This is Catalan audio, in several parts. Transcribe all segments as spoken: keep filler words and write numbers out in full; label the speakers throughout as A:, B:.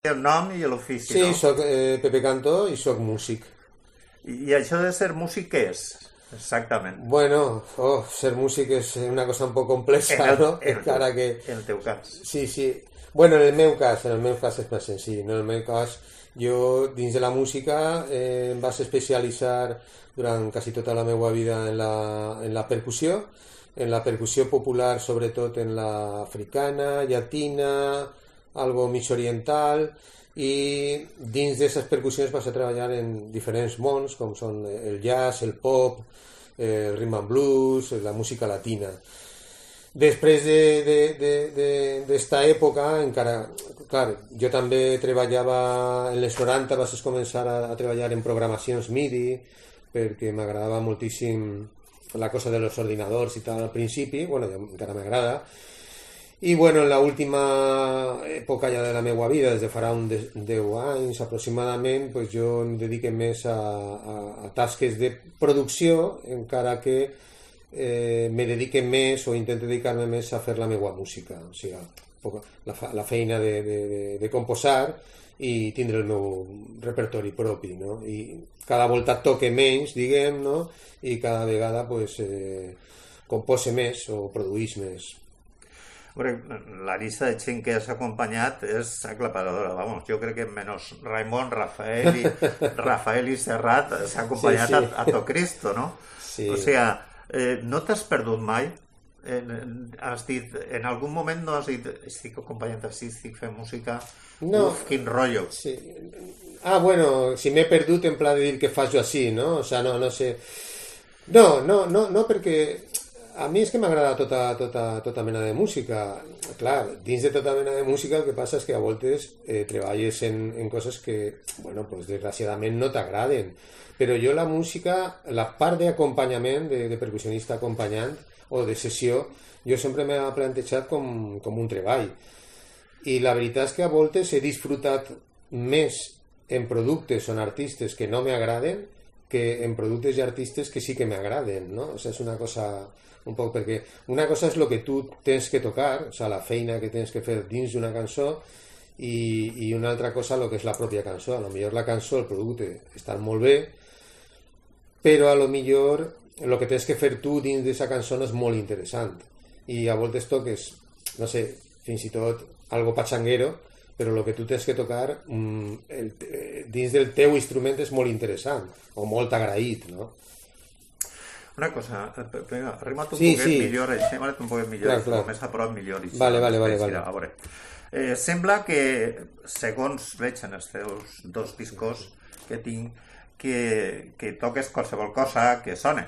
A: El nom i l'ofici,
B: Sí,
A: no?
B: soc eh, Pepe Cantó i soc músic.
A: I, I això de ser músic què és? Exactament.
B: Bueno, oh, ser músic és una cosa un poc
A: En
B: complexa,
A: el,
B: no?
A: en el, teu,
B: Encara que...
A: en el teu cas.
B: Sí, sí. Bueno, en el meu cas, en el meu cas és més senzill, no? En el meu cas, jo dins de la música eh, em vaig especialitzar durant quasi tota la meva vida en la, en la percussió, en la percussió popular, sobretot en la africana, llatina, algo mig oriental, i dins d'aquestes percussions vas a treballar en diferents mons, com són el jazz, el pop, el rhythm and blues, la música latina. Després d'esta de, de, de, època, encara, clar, jo també treballava en les noranta, vas començar a, a treballar en programacions MIDI, perquè m'agradava moltíssim la cosa de los ordinadors i tal al principi, bueno, ja encara m'agrada. I bueno, en l'última època ja de la meva vida, des de farà uns deu anys aproximadament, pues jo em dedique més a, a, a tasques de producció, encara que eh, me dedique més o intento dedicar-me més a fer la meva música, o sigui, la, la feina de, de, de, de composar i tindre el meu repertori propi, no? I cada volta toque menys, diguem, no? I cada vegada pues, eh, compose més o produís més.
A: La llista de gent que has acompanyat és aclaparadora, vamos, jo crec que menys Raimon, Rafael i, Rafael i Serrat s'ha acompanyat sí, sí. A, a to Cristo, no?
B: Sí.
A: O sigui, eh, no t'has perdut mai? En, has dit, en algun moment no has dit estic acompanyant així, estic fent música,
B: no.
A: Uf, quin rotllo.
B: Sí. Ah, bueno, si m'he perdut en pla de dir que faig així, no? O sea, no, no sé... No, no, no, no, perquè... A mi és que m'agrada tota, tota, tota mena de música. Clar, dins de tota mena de música el que passa és que a voltes eh, treballes en, en coses que, bueno, pues desgraciadament no t'agraden. Però jo la música, la part d'acompanyament, de, de percussionista acompanyant o de sessió, jo sempre m'he plantejat com, com un treball. I la veritat és que a voltes he disfrutat més en productes o en artistes que no m'agraden que en productes i artistes que sí que m'agraden, no? O sigui, és una cosa... un poc perquè una cosa és el que tu tens que tocar, o sigui, la feina que tens que fer dins d'una cançó i, i una altra cosa el que és la pròpia cançó. A lo millor la cançó, el producte està molt bé, però a lo millor el que tens que fer tu dins d'aquesta cançó no és molt interessant i a voltes toques, no sé, fins i tot algo pachanguero, però el que tu tens que tocar mm, el, dins del teu instrument és molt interessant o molt agraït, no?
A: Una cosa, vinga, arrima't un
B: sí,
A: poquet
B: sí.
A: millor, aixema't un poquet millor, clar, clar. Com més a prop millor.
B: Vale, vale, vale, vale.
A: A veure, eh, sembla que, segons veig en els teus dos discos que tinc, que, que toques qualsevol cosa que sona.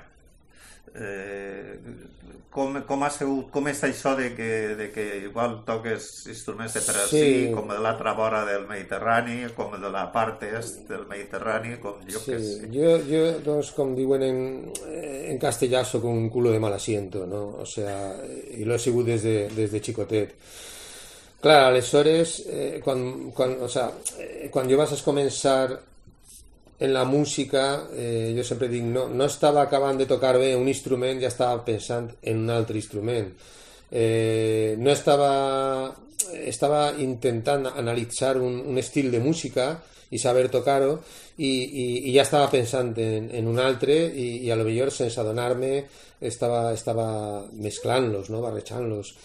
A: Eh, com, com ha sigut, com és això de que, de que igual toques instruments de per ací, sí. Com de l'altra vora del Mediterrani, com de la part est del Mediterrani, com jo
B: sí.
A: que sé.
B: Jo, jo, doncs, com diuen en, en castellà, soc un culo de mal asiento, no? O sea, i lo he sigut des de, des de xicotet. Clar, aleshores, eh, quan, quan, o sea, eh, quan jo vas a començar en la música, eh, jo sempre dic, no, no estava acabant de tocar bé un instrument, ja estava pensant en un altre instrument. Eh, no estava... Estava intentant analitzar un, un estil de música i saber tocar-ho i, i, i ja estava pensant en, en un altre i, i a lo millor sense adonar-me estava, estava mesclant-los, no? Barrejant-los.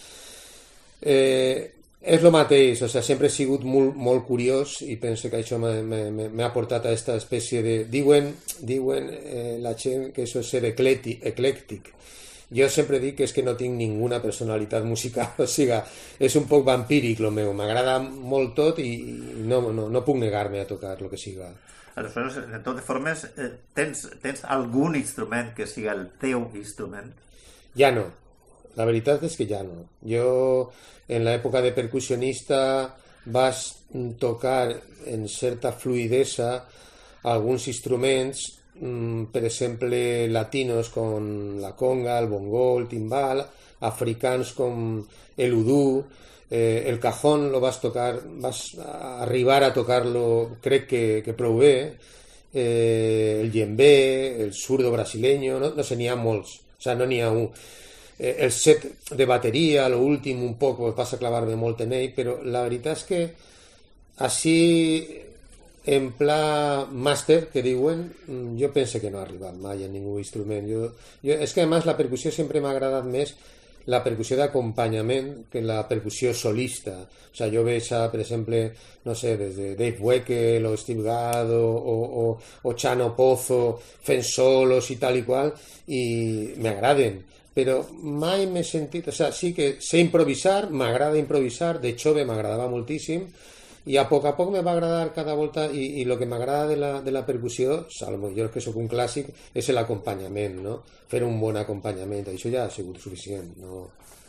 B: Eh, és el mateix, o sigui, sempre he sigut molt, molt curiós i penso que això m'ha portat a aquesta espècie de... Diuen, diuen eh, la gent que això és ser eclèctic, eclèctic. Jo sempre dic que és que no tinc ninguna personalitat musical, o sigui, és un poc vampíric el meu, m'agrada molt tot i no, no, no puc negar-me a tocar el que siga.
A: Aleshores, de totes formes, eh, tens, tens algun instrument que siga el teu instrument?
B: Ja no. La veritat és que ja no. Jo, en l'època de percussionista, vas tocar en certa fluidesa alguns instruments, per exemple, latinos com la conga, el bongo, el timbal, africans com el udú, eh, el cajón lo vas tocar, vas arribar a tocar-lo, crec que, que prou bé, eh, el djembé, el surdo brasileño, no, no sé, n'hi ha molts, o sigui, no n'hi ha un. El set de bateria, l'últim un poc, vas a clavar-me molt en ell, però la veritat és que així en pla màster, que diuen, jo pense que no ha arribat mai a ningú instrument. Jo, jo, és que, a més, la percussió sempre m'ha agradat més la percussió d'acompanyament que la percussió solista. O sea, jo veig, a, per exemple, no sé, des de Dave Weckl o Steve Gadd o, o, o, o Chano Pozo fent solos i tal i qual, i m'agraden. Però mai m'he sentit... O sea, sí que sé improvisar, m'agrada improvisar, de jove m'agradava moltíssim, i a poc a poc me va agradar cada volta, i, i el que m'agrada de, la, de la percussió, salvo jo que sóc un clàssic, és l'acompanyament, no? Fer un bon acompanyament, això ja ha sigut suficient, no?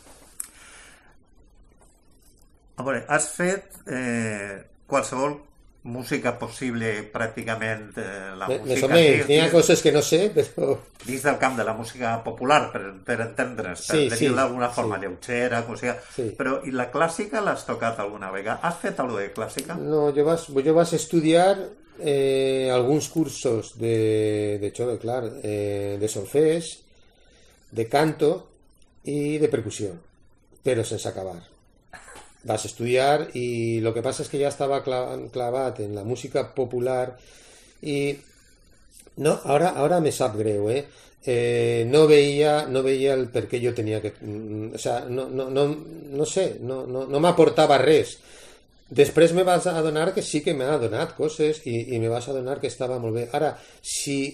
A: A veure, has fet eh, qualsevol música possible, pràcticament eh, la
B: Més
A: música...
B: o menys, n'hi ha coses que no sé, però...
A: Dins del camp de la música popular, per, per entendre's, per
B: sí,
A: dir-la
B: sí,
A: d'alguna forma
B: sí.
A: lleugera, com sigui.
B: Sí.
A: Però, i la clàssica l'has tocat alguna vegada? Has fet alguna de clàssica?
B: No, jo vas, jo vas estudiar eh, alguns cursos de, de jove, clar, eh, de solfès, de canto i de percussió, però sense acabar. Vas estudiar i el que passa és que ja estava clavat en la música popular i no, ara, ara me sap greu, eh? Eh, no veia no veia el per què jo tenia que... O sea, no, no, no, no sé, no, no, no m'aportava res. Després me vas adonar que sí que m'ha donat coses i, i me vas adonar que estava molt bé. Ara, si...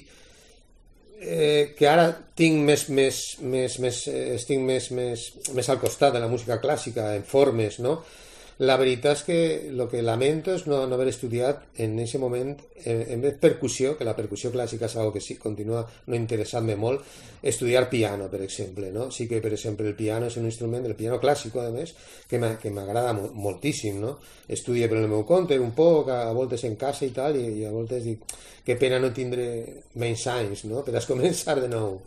B: Eh, que ara tinc més, més, més, més, estic més, més, més al costat de la música clàssica en formes, no? La veritat és que el que lamento és no, no haver estudiat en aquest moment en, en vez de percussió, que la percussió clàssica és algo que sí continua no interessant-me molt, estudiar piano, per exemple, no? Sí que, per exemple, el piano és un instrument, el piano clàssic, a més, que m'agrada moltíssim, no? Estudio per el meu compte un poc, a voltes en casa i tal, i, i a voltes dic, que pena no tindre menys anys, no? Per a començar de nou.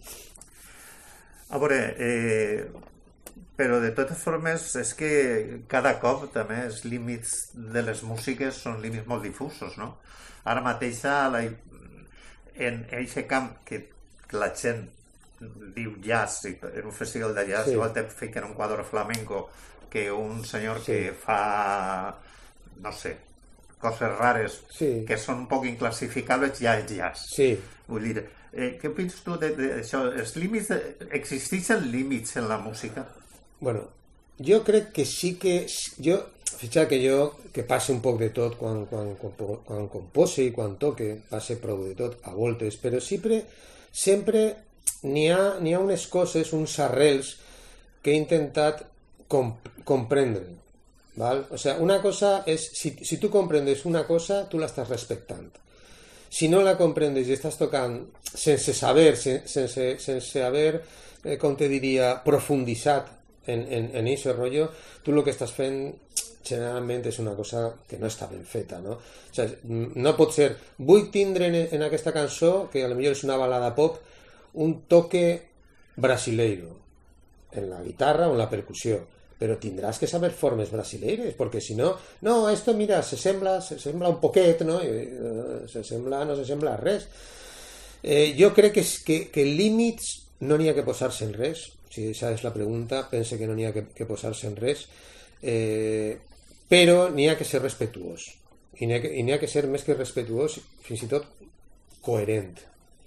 A: A veure, eh, però de totes formes és que cada cop també els límits de les músiques són límits molt difusos, no? Ara mateix la, en aquest camp que la gent diu jazz, en un festival de jazz, sí. Igual te fiquen un quadre flamenco que un senyor sí. que fa, no sé, coses rares sí. que són un poc inclassificables, ja és jazz.
B: Sí.
A: Vull dir, eh, què penses tu d'això? Els límits, de... existeixen límits en la música?
B: Bueno, jo crec que sí que... Jo, fixar que jo, que passe un poc de tot quan, quan, quan, quan compose i quan toque, passe prou de tot a voltes, però sempre, sempre n'hi ha, n'hi ha unes coses, uns arrels que he intentat comp comprendre. ¿Val? O sea, una cosa és, si, si tu comprendes una cosa, tu l'estàs respectant. Si no la comprendes i estàs tocant sense saber, sense, sense haver, eh, com te diria, profunditzat en, en, en aquest rotllo, tu el que estàs fent generalment és una cosa que no està ben feta, no? O sigui, no pot ser, vull tindre en, en aquesta cançó, que potser és una balada pop, un toque brasileiro en la guitarra o en la percussió, però tindràs que saber formes brasileires, perquè si no, no, esto mira, se sembla, se sembla un poquet, no? Se sembla, no se sembla res. Eh, jo crec que, que, que límits no n'hi ha que posar-se en res. Si aquesta és la pregunta, pense que no n'hi ha que, que posar-se en res, eh, però n'hi ha que ser respectuós, i n'hi ha, ha que ser més que respectuós, fins i tot coherent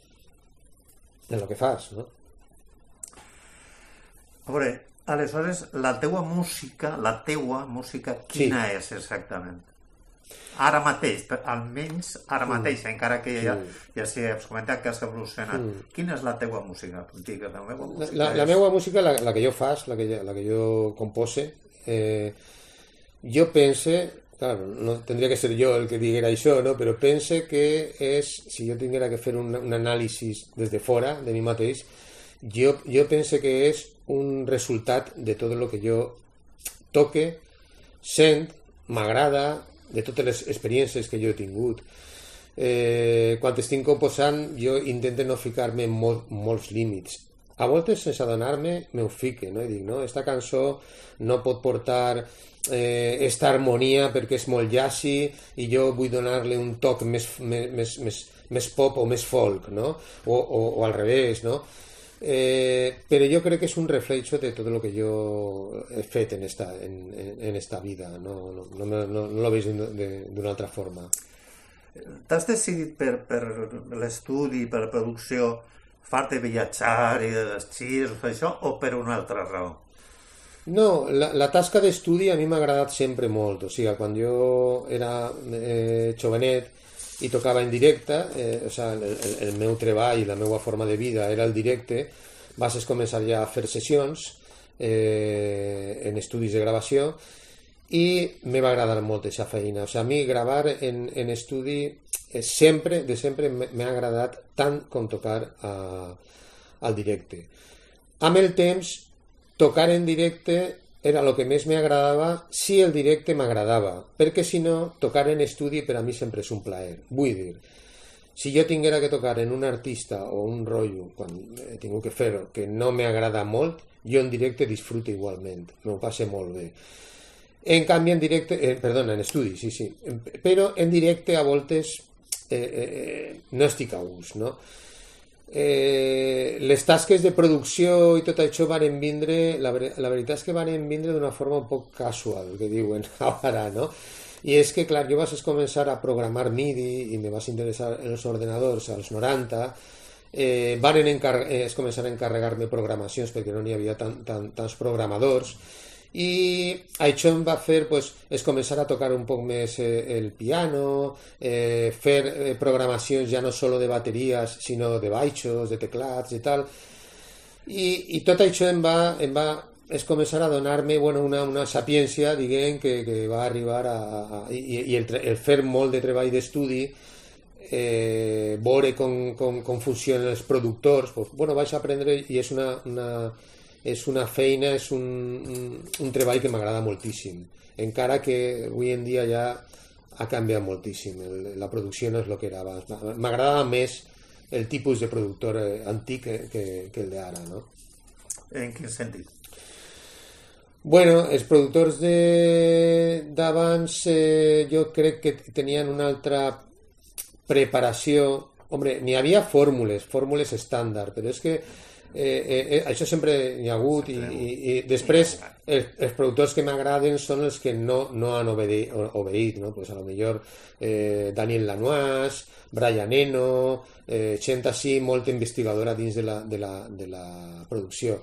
B: en el que fas, no?
A: A veure, aleshores, la teua música, la teua música, quina
B: sí.
A: és exactament? Ara mateix, almenys ara mateix, mm. encara que ja, ja s'hi has comentat que has evolucionat. Mm. Quina és la teua música? Digues, la meva música
B: la, la, la meva música, la, la que jo fas, la que, la que jo compose, eh, jo pense, claro, no tindria que ser jo el que diguera això, no? Però pense que és, si jo tinguera que fer un, un anàlisi des de fora de mi mateix, jo, jo pense que és un resultat de tot el que jo toque, sent, m'agrada, de totes les experiències que jo he tingut. Eh, quan estic composant, jo intento no ficar-me en molt, molts límits. A voltes, sense adonar-me, m'ho fique, no? I dic, no, esta cançó no pot portar eh, esta harmonia perquè és molt jazzy i jo vull donar-li un toc més, més, més, més pop o més folk, no? O, o, o al revés, no? Eh, però jo crec que és un reflejo de tot el que jo he fet en esta, en, en esta vida, no, no, no, no, no lo veig d'una altra forma.
A: T'has decidit per, per l'estudi, per la producció, far-te viatjar i les xirs, això, o per una altra raó?
B: No, la, la tasca d'estudi a mi m'ha agradat sempre molt, o sigui, quan jo era eh, jovenet i tocava en directe, eh, o sigui, el, el meu treball i la meva forma de vida era el directe, vas començar ja a fer sessions eh, en estudis de gravació i me va agradar molt aquesta feina. O sigui, a mi gravar en, en estudi eh, sempre, de sempre m'ha agradat tant com tocar a, al directe. Amb el temps, tocar en directe era el que més m'agradava si el directe m'agradava, perquè si no, tocar en estudi per a mi sempre és un plaer. Vull dir, si jo tinguera que tocar en un artista o un rotllo, quan he tingut que fer-ho, que no m'agrada molt, jo en directe disfruto igualment, m'ho passe molt bé. En canvi, en directe, eh, perdona, en estudi, sí, sí, però en directe a voltes eh, eh, no estic a gust, no? Eh, les tasques de producció i tot això van vindre, la, la veritat és que van vindre d'una forma un poc casual, que diuen ara, no? I és que, clar, jo vas començar a programar MIDI i me vas interessar en els ordenadors als noranta, eh, van encar eh, es començar a encarregar-me programacions perquè no n'hi havia tan, tan, tants programadors, i això em va fer pues, es començar a tocar un poc més eh, el piano, eh, fer eh, programacions ja no solo de bateries sinó de baixos, de teclats i tal, i, i tot això em va, em va es començar a donar-me bueno, una, una sapiència, diguem, que, que va arribar a, a i, i el, el fer molt de treball d'estudi, eh, veure com, com, com funcionen els productors, pues, bueno, vaig aprendre i és una, una és una feina, és un, un treball que m'agrada moltíssim, encara que avui en dia ja ha canviat moltíssim, el, la producció no és el que era abans, m'agradava més el tipus de productor antic que, que, que el d'ara, no?
A: En quin sentit?
B: Bueno, els productors d'abans eh, jo crec que tenien una altra preparació, hombre, n'hi havia fórmules, fórmules estàndard, però és que Eh, eh, això sempre hi ha hagut i, i, i després els, els productors que m'agraden són els que no, no han obeït, obeït no? Pues a lo millor eh, Daniel Lanois, Brian Eno, eh, gent així molt investigadora dins de la, de la, de la producció,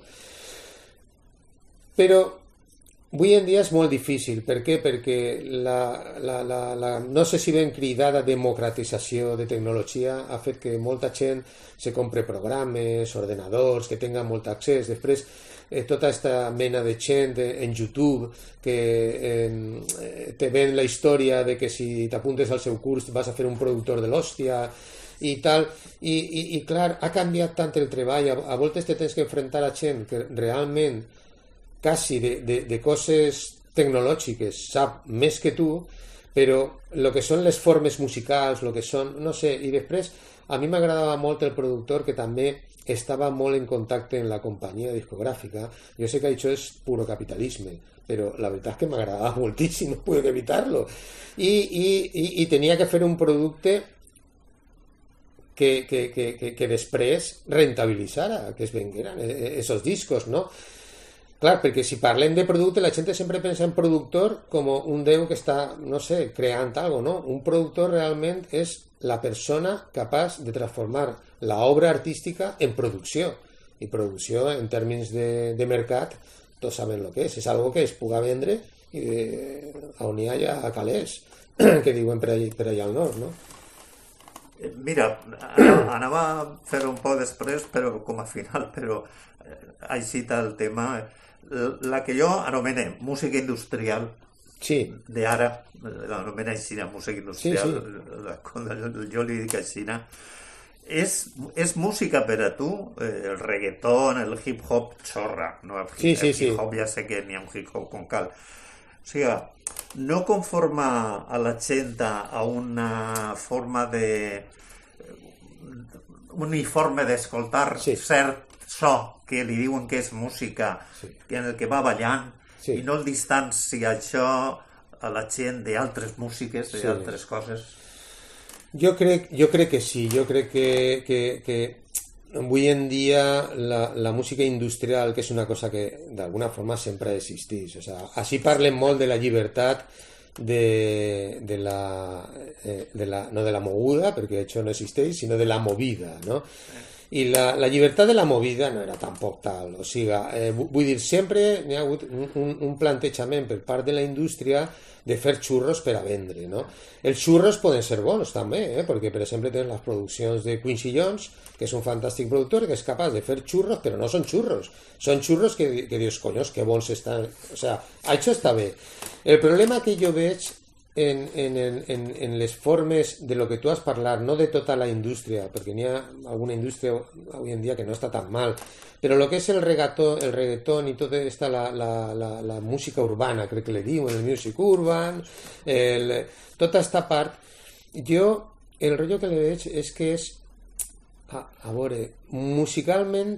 B: però avui en dia és molt difícil. Per què? Perquè la, la, la, la, no sé si ben cridada democratització de tecnologia ha fet que molta gent se compre programes, ordenadors, que tenga molt accés. Després, eh, tota aquesta mena de gent en YouTube que eh, te ven la història de que si t'apuntes al seu curs vas a fer un productor de l'hòstia i tal, i, i, i clar, ha canviat tant el treball, a, a voltes te tens que enfrontar a gent que realment quasi de, de, de coses tecnològiques sap més que tu, però el que són les formes musicals, el que són, no sé, i després a mi m'agradava molt el productor que també estava molt en contacte amb la companyia discogràfica. Jo sé que això és puro capitalisme, però la veritat és que m'agradava moltíssim, no puc evitar-lo, i, i, i, i tenia que fer un producte que, que, que, que, que després rentabilitzara, que es vengueren esos discos, no? Clar, perquè si parlem de producte, la gent sempre pensa en productor com un déu que està, no sé, creant alguna cosa, no? Un productor realment és la persona capaç de transformar l'obra artística en producció. I producció, en termes de, de mercat, tots saben el que és. És algo que es puga vendre i de, on hi ha ja a calés, que diuen per allà, per allà al nord, no?
A: Mira, anava a fer un poc després, però com a final, però així el tema, la que jo anomené música industrial,
B: sí,
A: d'ara, l'anomena així, música industrial,
B: sí,
A: sí. Jo li dic així, és, és música per a tu, el reggaeton, el hip-hop xorra, no? El,
B: sí, sí,
A: el hip-hop ja sé que n'hi ha un hip-hop con cal. O sigui, no conforma a la gent a una forma de uniforme d'escoltar
B: sí.
A: cert so que li diuen que és música, sí. en el que va ballant, sí. i no el distancia això a la gent d'altres músiques, d'altres sí. coses.
B: Jo crec, jo crec que sí, jo crec que, que, que avui en dia la, la música industrial, que és una cosa que d'alguna forma sempre existeix, o sea, així parlen molt de la llibertat de, de, la, eh, de la, no de la moguda, perquè això no existeix, sinó de la movida, no? I la, la llibertat de la movida no era tampoc tal, o sigui, eh, vull dir, sempre n'hi ha hagut un, un, un plantejament per part de la indústria de fer xurros per a vendre, no? Els xurros poden ser bons també, eh? Perquè per exemple tens les produccions de Quincy Jones, que és un fantàstic productor que és capaç de fer xurros, però no són xurros, són xurros que, que dius, conyos, que bons estan, o sea, això està bé. El problema que jo veig en, en, en, en les formes de lo que tu has parlat, no de tota la indústria, perquè n'hi ha alguna indústria avui en dia que no està tan mal, però el que és el reggaeton, el reggaeton i tota esta, la, la, la, la música urbana, crec que le diuen, el music urban, el, tota esta part, jo el rotllo que le veig és que és, a, a veure, musicalment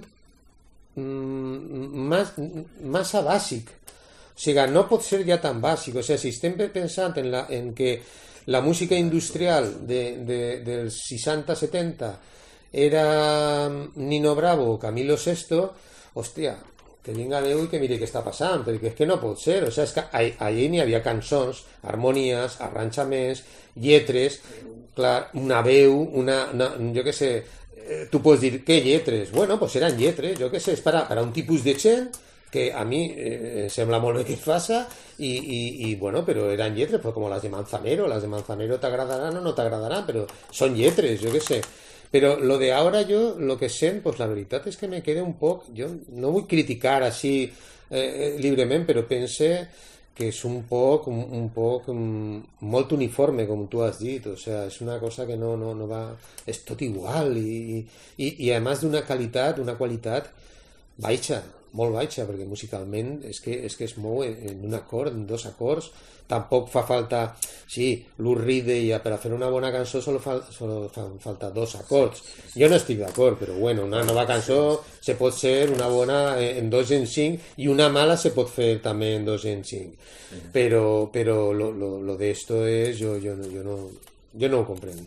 B: mmm, mas, massa bàsic. O sigui, no pot ser ja tan bàsic. O sigui, si estem pensant en, la, en que la música industrial de, de, dels seixanta setanta era Nino Bravo o Camilo Sesto, hòstia, que vinga Déu i que miri què està passant, perquè és que no pot ser. O sigui, és que allí n'hi havia cançons, harmonies, arranjaments, lletres, clar, una veu, una, una jo què sé, tu pots dir, què lletres? Bueno, doncs eren lletres, jo què sé, és per a, per a un tipus de gent que a mi eh, sembla molt bé que faça i, i, i bueno, però eren lletres pues, com les de Manzanero, les de Manzanero t'agradaran o no t'agradaran, però són lletres, jo què sé. Però lo de ahora jo, lo que sent, pues la veritat és que me queda un poc, jo no vull criticar així eh, lliurement, però pense que és un poc, un, un poc um, molt uniforme, com tu has dit, o sea, és una cosa que no, no, no va, és tot igual i, i, i a més d'una qualitat, una qualitat baixa, molt baixa, perquè musicalment és que és, que es mou en un acord, en dos acords, tampoc fa falta, sí, l'Urri deia, per a fer una bona cançó solo, fa, solo fan falta dos acords. Jo no estic d'acord, però bueno, una nova cançó se pot ser una bona en dos en cinc i una mala se pot fer també en dos en cinc. Però, però lo, lo, lo de esto és, jo, jo, jo, no, jo no ho comprendo.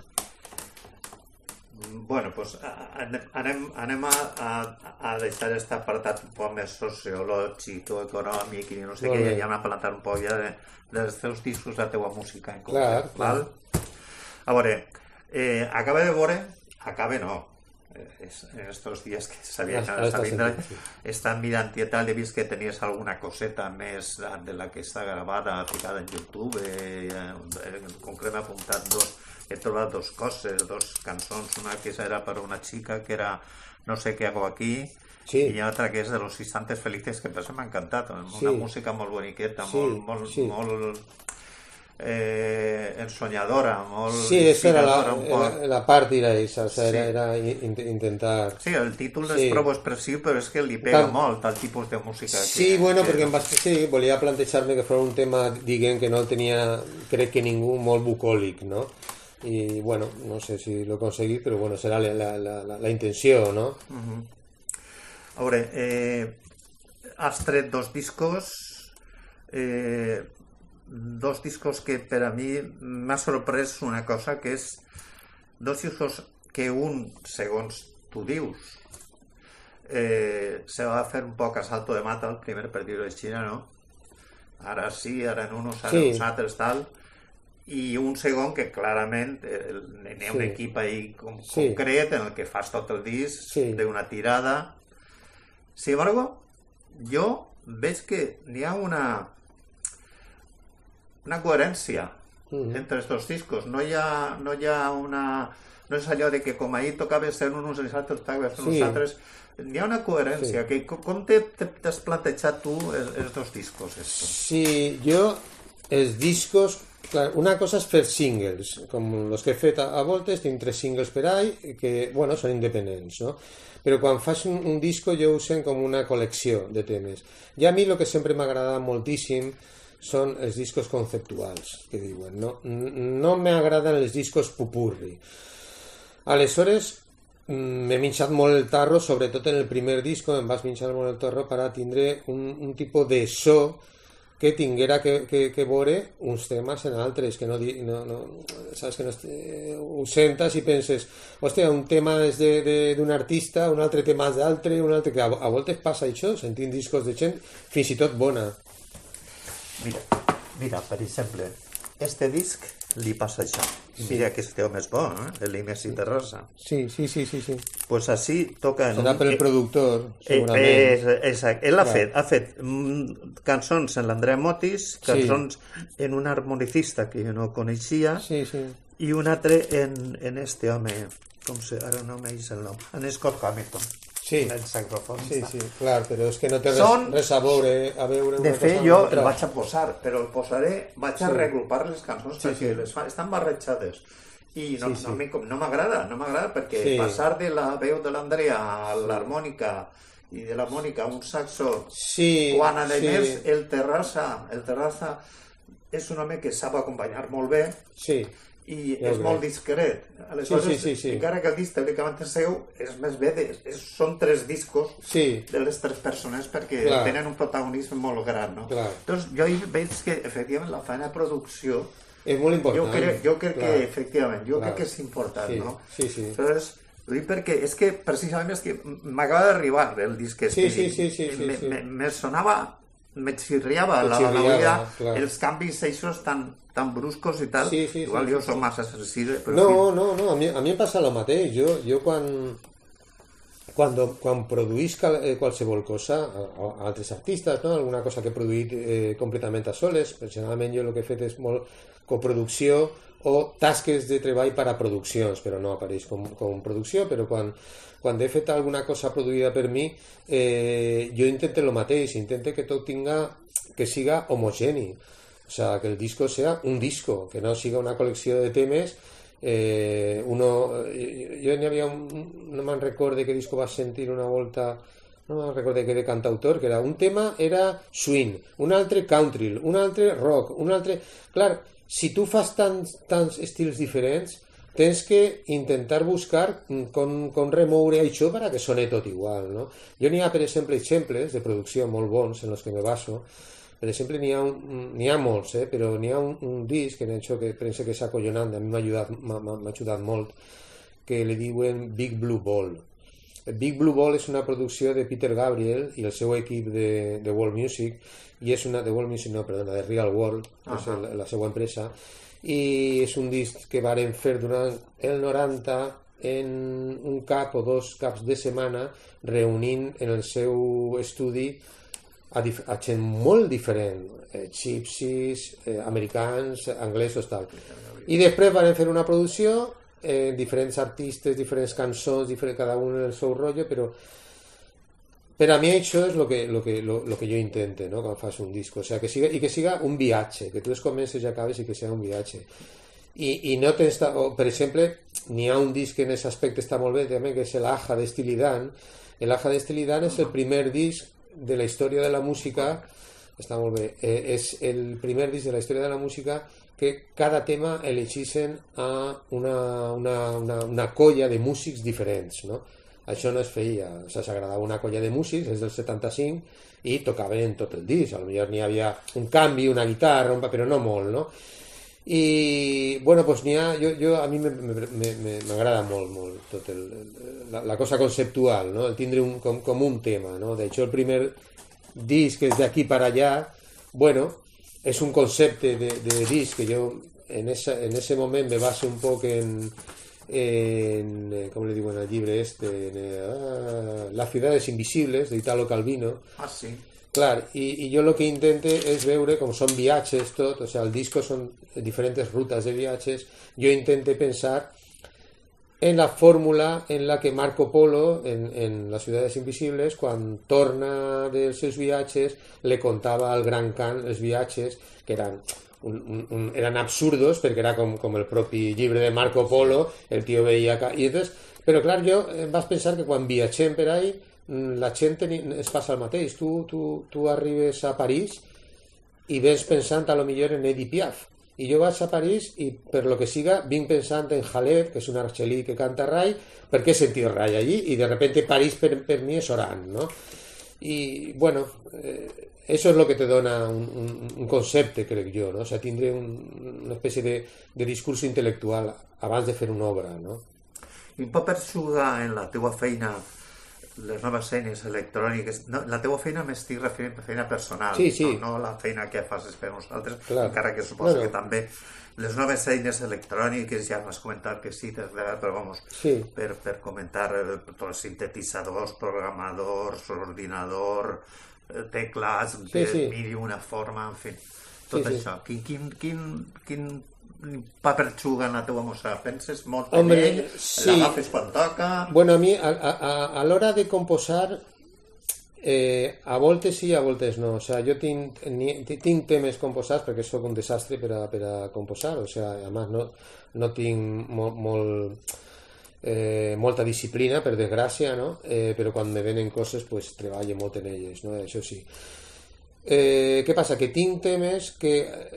A: Bueno, pues anem, anem a, a, a deixar aquest apartat un poc més sociològic o econòmic i no sé què, ja anem a parlar un poc ja de, dels teus discos, de la teua música en concret. Clar, val? Clar. A veure, eh, acaba de veure, acaba no, eh, en estos dies que sabia que està vindre, estan mirant i tal, he vist que tenies alguna coseta més de la que està gravada, ficada en YouTube, eh, en concret m'ha apuntat dos, he trobat dos coses, dos cançons, una que era per una xica que era No sé què hago aquí, sí. I altra que és de Los Instantes Felices, que per això m'ha encantat, una sí. música molt boniqueta, sí, molt, molt, sí. molt eh, ensonyadora, molt
B: sí, esa era la, la, la part era esa, o sea, sí. era, era intentar...
A: Sí, el títol sí. és prou expressiu, però és que li pega Tal... molt al tipus de música.
B: Sí, que, bueno, que... perquè em vas... sí, volia plantejar-me que fos un tema, diguem, que no el tenia, crec que ningú, molt bucòlic, no? Y bueno, no sé si lo conseguí, pero bueno, será la, la, la, la intenció, no?
A: Uh-huh. A veure, eh, has tret dos discos, eh, dos discos que per a mi m'ha sorprès una cosa, que és dos discos que un, segons tu dius, eh, se va fer un poc a salto de mata, el primer per dir-ho així, no? Ara sí, ara en unos, ara sí. uns altres, tal... i un segon que clarament eh, n'hi ha un sí. equip ahí com, sí. concret en el que fas tot el disc sí. d'una tirada. Sin embargo, jo veig que n'hi ha una una coherència mm. entre els dos discos. No hi ha, no hi ha una... No és allò de que com ahir tocava ser uns i els altres, tocava ser uns sí. altres... N'hi ha una coherència. Sí. Que, com t'has plantejat tu els, els dos discos? Esto?
B: Sí, jo els discos... Clar, una cosa és fer singles, com els que he fet a, a voltes, tinc tres singles per ahí, que, bueno, són independents, no? Però quan fas un, un disco jo ho sent com una col·lecció de temes. I a mi el que sempre m'ha agradat moltíssim són els discos conceptuals, que diuen, no? No m'agraden els discos pupurri. Aleshores, m'he minxat molt el tarro, sobretot en el primer disco, em vas minxar molt el tarro per a tindre un, un tipus de so que tinguera que, que, que veure uns temes en altres, que no, no, no saps, que no eh, ho sentes i penses, hòstia, un tema és d'un artista, un altre tema és d'altre, un altre, que a, a voltes passa això, sentim discos de gent fins i tot bona.
A: Mira, mira, per exemple, este disc li passa això. Sí. Mira que este home és bo, eh? l'Inés i Terrassa.
B: Sí, sí, sí, sí, sí.
A: Pues així toca...
B: Serà per el productor, segurament.
A: Eh, exacte. Ell ha fet, ha fet mm, cançons en l'Andrea Motis, cançons sí. en un harmonicista que jo no coneixia,
B: sí, sí.
A: i un altre en, en este home, com se, ara no m'eix el nom, en Scott Hamilton.
B: Sí,
A: el saxofonista.
B: Sí, sí, clar, però és que no té res,
A: Són...
B: res a veure, a veure una
A: de fet,
B: cosa
A: jo
B: altra.
A: el vaig a posar, però el posaré, vaig a sí. regrupar les cançons sí, perquè sí. les fa, estan barrejades. I no, sí, sí. no, no m'agrada, no m'agrada perquè sí. passar de la veu de l'Andrea a l'harmònica i de la Mònica a un saxo,
B: sí,
A: quan a més
B: sí.
A: el Terrassa, el Terrassa és un home que sap acompanyar molt bé,
B: sí.
A: i ja és molt discret. Aleshores,
B: sí, sí, sí, sí.
A: encara que el disc teòricament és seu, és més bé, de, és, són tres discos
B: sí.
A: de les tres persones perquè clar. tenen un protagonisme molt gran, no?
B: Clar.
A: Doncs jo veig que, efectivament, la feina de producció
B: és molt important.
A: Jo crec, jo crec que, efectivament, jo clar. crec que és important,
B: sí.
A: no?
B: Sí, sí.
A: Aleshores, ho dic perquè és que, precisament, és que m'acaba d'arribar el disc que
B: sí, sí, sí, sí, sí,
A: me,
B: sí.
A: me, me sonava, me xirriava la, la vida, els canvis eixos tan tan bruscos i tal,
B: sí, sí,
A: igual
B: sí,
A: jo
B: sí,
A: soc
B: sí.
A: massa sensible, però...
B: No, no, no, a mi, a mi em passa el mateix. Jo, jo quan, quan, quan produïsc qualsevol cosa, a, a altres artistes, no? Alguna cosa que he produït eh, completament a soles, personalment jo el que he fet és molt coproducció o tasques de treball per a produccions, però no apareix com, com producció, però quan, quan he fet alguna cosa produïda per mi, eh, jo intento el mateix, intento que tot tinga, que siga homogeni. O sea, que el disco sea un disco, que no siga una col·lecció de temes. Eh, uno, jo n'hi havia un, no me'n recorde que disco vas sentir una volta, no me'n recorde que de cantautor, que era un tema era swing, un altre country, un altre rock, un altre... Clar, si tu fas tants, tants estils diferents, tens que intentar buscar com, com remoure això per a que soni tot igual, no? Jo n'hi ha, per exemple, exemples de producció molt bons en els que me baso. Per exemple, n'hi ha, n'hi ha molts, eh? Però n'hi ha un, un disc en això que penso que és acollonant, a mi m'ha ajudat, m'ha ajudat molt, que li diuen Big Blue Ball. Big Blue Ball és una producció de Peter Gabriel i el seu equip de, de World Music, i és una de World Music, no, perdona, de Real World, que és la, la seva empresa, i és un disc que varen fer durant el noranta en un cap o dos caps de setmana, reunint en el seu estudi a, a gent molt diferent, eh, gypsies, eh, americans, anglesos, tal. I després van fer una producció, eh, diferents artistes, diferents cançons, diferent, cada un en el seu rotllo, però per a mi això és el que, lo que, lo, lo que jo intento, no?, quan fas un disco, o sea, que siga, i que siga un viatge, que tu es comences i acabes i que siga un viatge. I, i no tens, o, per exemple, n'hi ha un disc que en aquest aspecte està molt bé també, que és el Aja de Steely Dan. El Aja de Steely Dan és el primer disc de la història de la música, està molt bé, eh, és el primer disc de la història de la música que cada tema elegissin a una, una, una, una colla de músics diferents, no? Això no es feia, o sigui, s'agradava una colla de músics, és del setanta-cinc, i tocaven tot el disc, potser n'hi havia un canvi, una guitarra, un, però no molt, no? I, bueno, doncs n'hi ha, jo, jo, a mi m'agrada molt, molt tot el, la, la cosa conceptual, no? El tindre un, com, com un tema, no? De hecho, el primer disc que és d'aquí per allà, bueno, és un concepte de, de disc que jo en ese, en ese moment me base un poc en, en com le digo en el llibre este, en, uh, Las ciudades invisibles, de Italo Calvino.
A: Ah, sí.
B: Clar, i, i jo el que intento és veure com són viatges tot, o sigui, el disco són diferents rutes de viatges, jo intento pensar en la fórmula en la que Marco Polo en, en Las ciudades invisibles, quan torna dels seus viatges, le contava al Gran Khan els viatges, que eren, un, un, un, eren absurdos, perquè era com, com el propi llibre de Marco Polo, el tio veia... I entonces, però clar, jo vas pensar que quan viatgem per ahí la gent es passa el mateix. Tu, tu, tu arribes a París i vens pensant a lo millor en Edith Piaf, i jo vaig a París i per lo que siga vinc pensant en Halef, que és un argelí que canta Rai, perquè he sentit Rai allí i de repente París per, per mi és Oran, no? I bueno, eh, eso es lo que te dona un, un, un concepte, crec jo, no? O sigui, tindre un, una espècie de, de discurs intel·lectual abans de fer una obra, no?
A: I un paper juga en la teua feina les noves eines electròniques. No, la teua feina m'estic referint a feina personal,
B: sí, sí.
A: No, no la feina que fas per nosaltres,
B: Clar.
A: Encara que suposo
B: bueno.
A: que també les noves eines electròniques, ja m'has comentat que sí, però vamos,
B: sí.
A: per, per comentar eh, tots els sintetitzadors, programadors, ordinador, eh, teclats,
B: sí,
A: de
B: sí.
A: mil i una forma, en fi, tot
B: sí,
A: això.
B: Sí.
A: Quin, quin, quin, quin paper juga en la teua música? Penses molt
B: Hombre,
A: en ell?
B: sí.
A: L'agafes quan toca?
B: Bueno, a mi, a, a, a l'hora de composar, eh, a voltes sí, a voltes no. O sea, jo tinc, tinc temes composats perquè sóc un desastre per a, per a composar. O sea, a més no, no tinc molt, molt, eh, molta disciplina, per desgràcia, no? Eh, però quan me venen coses, pues, treballo molt en elles, no? Això sí. Eh, què passa? Que tinc temes que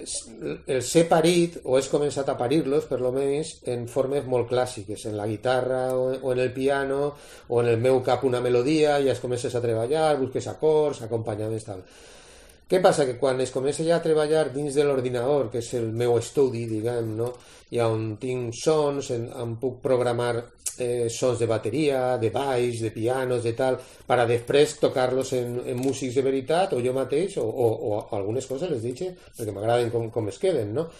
B: els he parit o he començat a parir-los per lo menys en formes molt clàssiques, en la guitarra o, o en el piano o en el meu cap una melodia, ja es comences a treballar, busques acords, acompanyaments, tal. Què passa? Que quan es comença ja a treballar dins de l'ordinador, que és el meu estudi, diguem, no? I on tinc sons, en, on puc programar eh, sons de bateria, de baix, de pianos, de tal, per a després tocar-los en, en músics de veritat, o jo mateix, o, o, o algunes coses les dic, perquè m'agraden com, com es queden, no?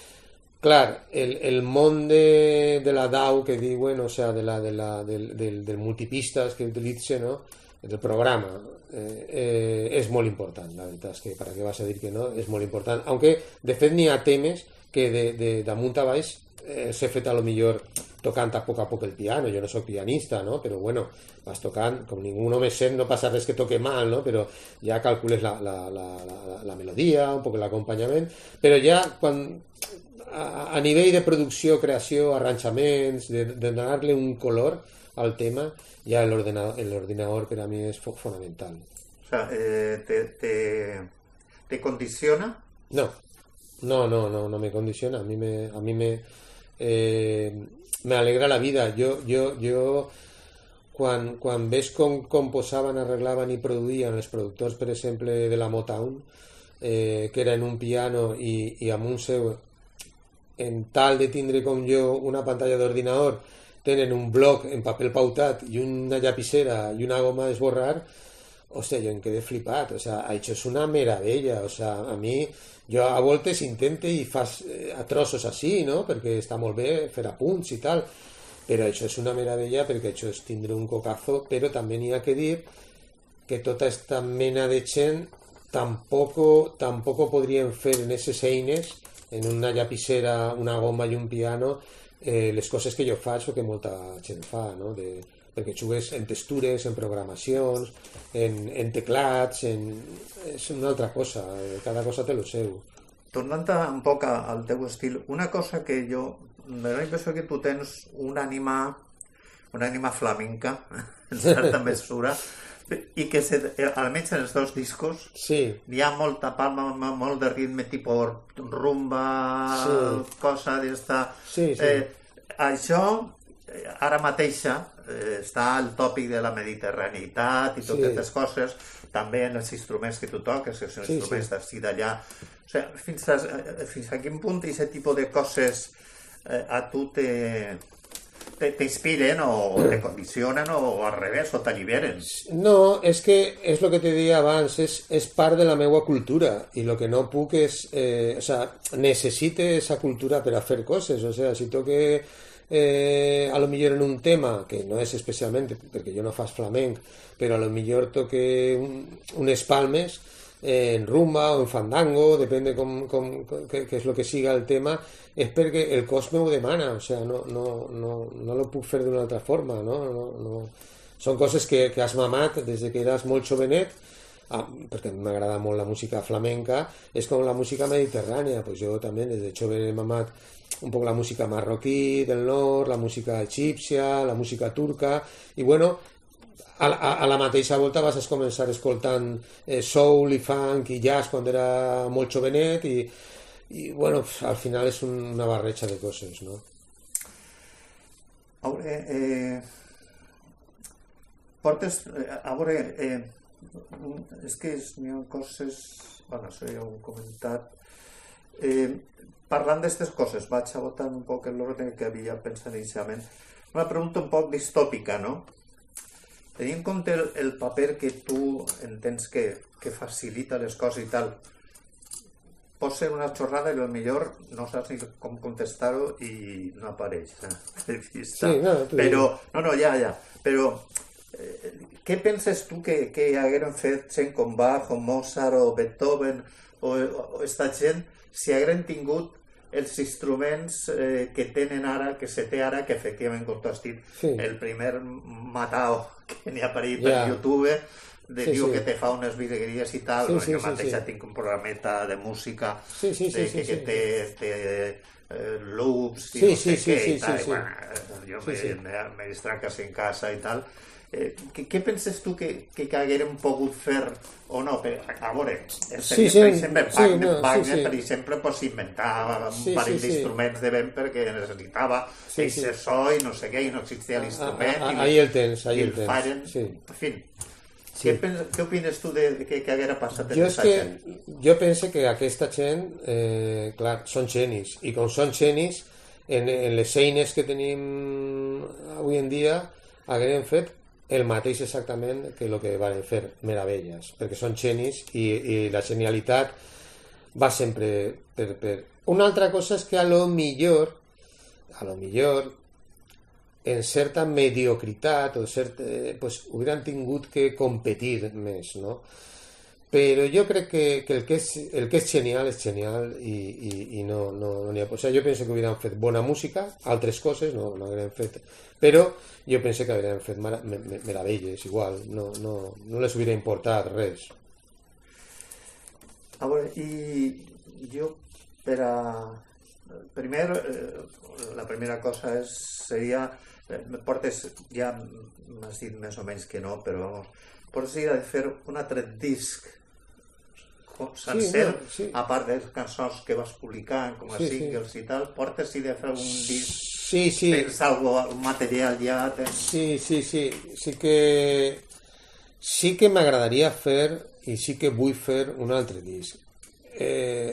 B: Clar, el, el món de, de la D A W que diuen, o sea, de la, de la, del, del, del multipistas que utilitza, no? El programa eh, eh, és molt important, la veritat és que per què vas a dir que no, és molt important, aunque de fet n'hi ha temes que de, de, damunt a baix eh, s'he fet a lo millor tocant a poc a poc el piano, jo no soc pianista, no? Però bueno, vas tocant, com ningú no me sent, no passa res que toque mal, no? Però ja calcules la, la, la, la, la melodia, un poc l'acompanyament, però ja quan a, a nivell de producció, creació, arranjaments, de, de donar-li un color al tema, ya el ordenador, el ordenador para mí es fundamental.
A: O sea, eh, te, te, ¿te condiciona?
B: No, no, no, no, no me condiciona. A mí me, a mí me, eh, me alegra la vida. Yo, yo, yo, quan, quan ves com composaven, arreglaven i produïen els productors, per exemple, de la Motown, eh, que era en un piano i, i amb un seu, en tal de tindre com jo una pantalla d'ordinador, tenen un bloc en paper pautat i una llapissera i una goma d'esborrar, hòstia, jo em quedé flipat, o sea, això és una meravella, o sea, a mi, jo a voltes intente i fas a trossos així, no?, perquè està molt bé fer apunts i tal, però això és una meravella perquè això és tindre un cocazo, però també n'hi ha que dir que tota aquesta mena de gent tampoco, tampoco podrien fer en aquestes eines, en una llapissera, una goma i un piano, Eh, les coses que jo faig o que molta gent fa, no? De, perquè jugues en textures, en programacions, en, en teclats, en... és una altra cosa, cada cosa té lo seu.
A: Tornant un poc al teu estil, una cosa que jo me dona la impressió que tu tens una ànima, una ànima flamenca, en certa mesura, i que se, almenys en els dos discos
B: sí.
A: Hi ha molta palma, molt de ritme tipus rumba, sí. Cosa d'esta...
B: Sí, sí.
A: Eh, això, ara mateixa, eh, està al tòpic de la mediterraneïtat i totes aquestes sí. Coses, també en els instruments que tu toques, que són sí, instruments sí. D'ací d'allà. O sigui, fins a, fins a quin punt aquest tipus de coses eh, a tu te... t'inspiren o te condicionen o al revés, o t'alliberen.
B: No, és que és el que te deia abans, és, és part de la meva cultura i el que no puc és, eh, o sea, necessite esa cultura per a fer coses, o sea, si toque eh, a lo millor en un tema, que no és especialment, perquè jo no fas flamenc, però a lo millor toque un, unes palmes, eh, en rumba o en fandango, depèn de com, com, què és el que siga el tema, és perquè el cos meu demana, o sigui, no, no, no, no lo puc fer d'una altra forma, no? No, no. Són coses que, que has mamat des que eres molt jovenet, ah, perquè m'agrada molt la música flamenca, és com la música mediterrània, pues jo també des de jove he mamat un poc la música marroquí del nord, la música egípcia, la música turca, i bueno, a, a, a la mateixa volta vas a començar escoltant eh, soul i funk i jazz quan era molt jovenet i, i bueno, al final és una barreja de coses, no?
A: A veure, eh, portes, a veure, eh, és que n'hi ha coses... Bueno, això ja ho he comentat. Eh, parlant d'aquestes coses, vaig abotant un poc l'ordre que havia pensat inicialment. Una pregunta un poc distòpica, no? Tenint en compte el, el paper que tu entens que, que facilita les coses i tal, pot ser una xorrada i potser no saps ni com contestar-ho i no apareix. Eh?
B: Sí, no,
A: però, no, no, ja, ja. Però eh, què penses tu que, que hagueren fet gent com Bach o Mozart o Beethoven o, o esta gent si hagueren tingut els instruments eh, que tenen ara, que se té ara, que efectivament, com tu has dit, sí. El primer matao que n'hi ha per, yeah. per YouTube, de sí, diu sí. que te fa unes virgueries i tal, sí, sí, jo mateixa sí, sí. tinc un programeta de música
B: sí, sí, sí,
A: de,
B: sí,
A: que,
B: sí,
A: que té, té eh, loops i
B: sí,
A: no sé
B: sí,
A: què
B: sí,
A: i tal,
B: sí, sí.
A: i bueno, jo
B: sí,
A: me,
B: sí.
A: me, me distrac quasi en casa i tal. Eh, què, què penses tu que, que, que haguérem pogut fer o no? Per, a veure, el
B: sí,
A: seria,
B: sí,
A: per exemple,
B: sí,
A: Wagner,
B: no,
A: Wagner
B: sí, sí.
A: per exemple, pues, inventava un
B: sí,
A: parell
B: sí, sí.
A: d'instruments de vent perquè necessitava
B: sí,
A: ese
B: sí.
A: so i no sé què, i no existia l'instrument.
B: Ah, ah, ahí el tens, ahí el tens.
A: Faren,
B: sí.
A: En fi,
B: sí.
A: què, pens, què opines tu de, de que, que haguera passat
B: jo
A: en aquesta gent?
B: Jo penso que aquesta gent, eh, clar, són genis, i com són genis, en, en les eines que tenim avui en dia, hagueren fet el mateix exactament que el que van fer, meravelles, perquè són genis i, i la genialitat va sempre per, per... Una altra cosa és que a lo millor, a lo millor, en certa mediocritat o cert, eh, pues, hubieran tingut que competir més, no? Però jo crec que, que, el, que és, el que és genial és genial i, i, i no, no, no n'hi ha... O sigui, jo penso que hubieran fet bona música, altres coses no, no haurien fet, però jo penso que haurien fet mar meravelles igual, no, no, no les hauria importat res.
A: A veure, i jo per a... Primer, eh, la primera cosa és, seria... Eh, portes, ja m'has dit més o menys que no, però vamos, portes ir a fer un altre disc sencer, sí, no, sí. A part de les cançons que vas publicant com a sí, singles sí. I tal, portes ir a fer un disc,
B: sí, sí.
A: Tens algo, un material ja tens...
B: sí, sí, sí, sí que sí que m'agradaria fer i sí que vull fer un altre disc. eh,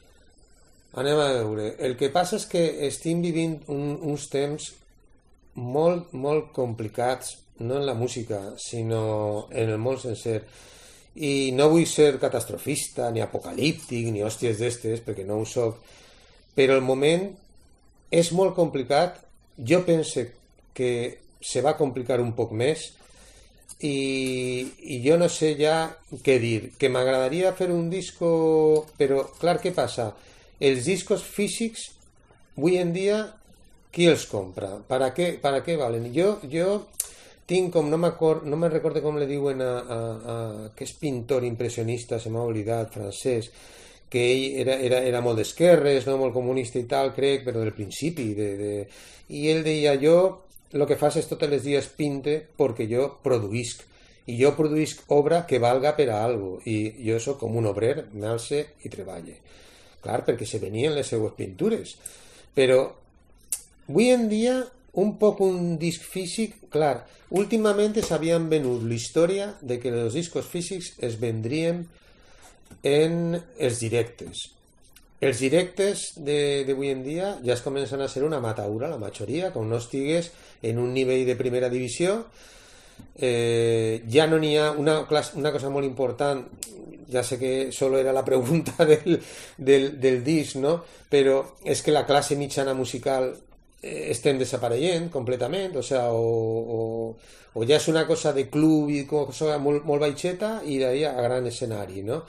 B: anem a veure, el que passa és que estem vivint un, uns temps molt, molt complicats, no en la música sinó en el món sencer. I no vull ser catastrofista, ni apocalíptic, ni hòsties d'estes, perquè no ho soc, però el moment és molt complicat. Jo penso que se va complicar un poc més i, i jo no sé ja què dir, que m'agradaria fer un disco, però clar, què passa? Els discos físics avui en dia qui els compra? Per a què, per a què valen? Jo, jo tinc com, no m'acord, no me'n recordo com le diuen a, a, a que és pintor impressionista, se m'ha oblidat, francès, que ell era, era, era molt d'esquerres, no molt comunista i tal, crec, però del principi. De, de... I ell deia, jo el que fas és tots els dies pinte perquè jo produïsc, i jo produïsc obra que valga per a algo, i jo soc com un obrer, m'alce i treballe. Clar, perquè se venien les seues pintures. Però avui en dia un poc un disc físic, clar, últimament s'havien venut la història de que els discos físics es vendrien en els directes. Els directes d'avui en dia ja es comencen a ser una mataura, la majoria, com no estigues en un nivell de primera divisió. Eh, ja no n'hi ha una, una cosa molt important, ja sé que solo era la pregunta del, del, del disc, no? Però és que la classe mitjana musical estem desapareixent completament, o, sea, o, o, o ja és una cosa de club i cosa molt, molt baixeta i d'ahir a gran escenari, no?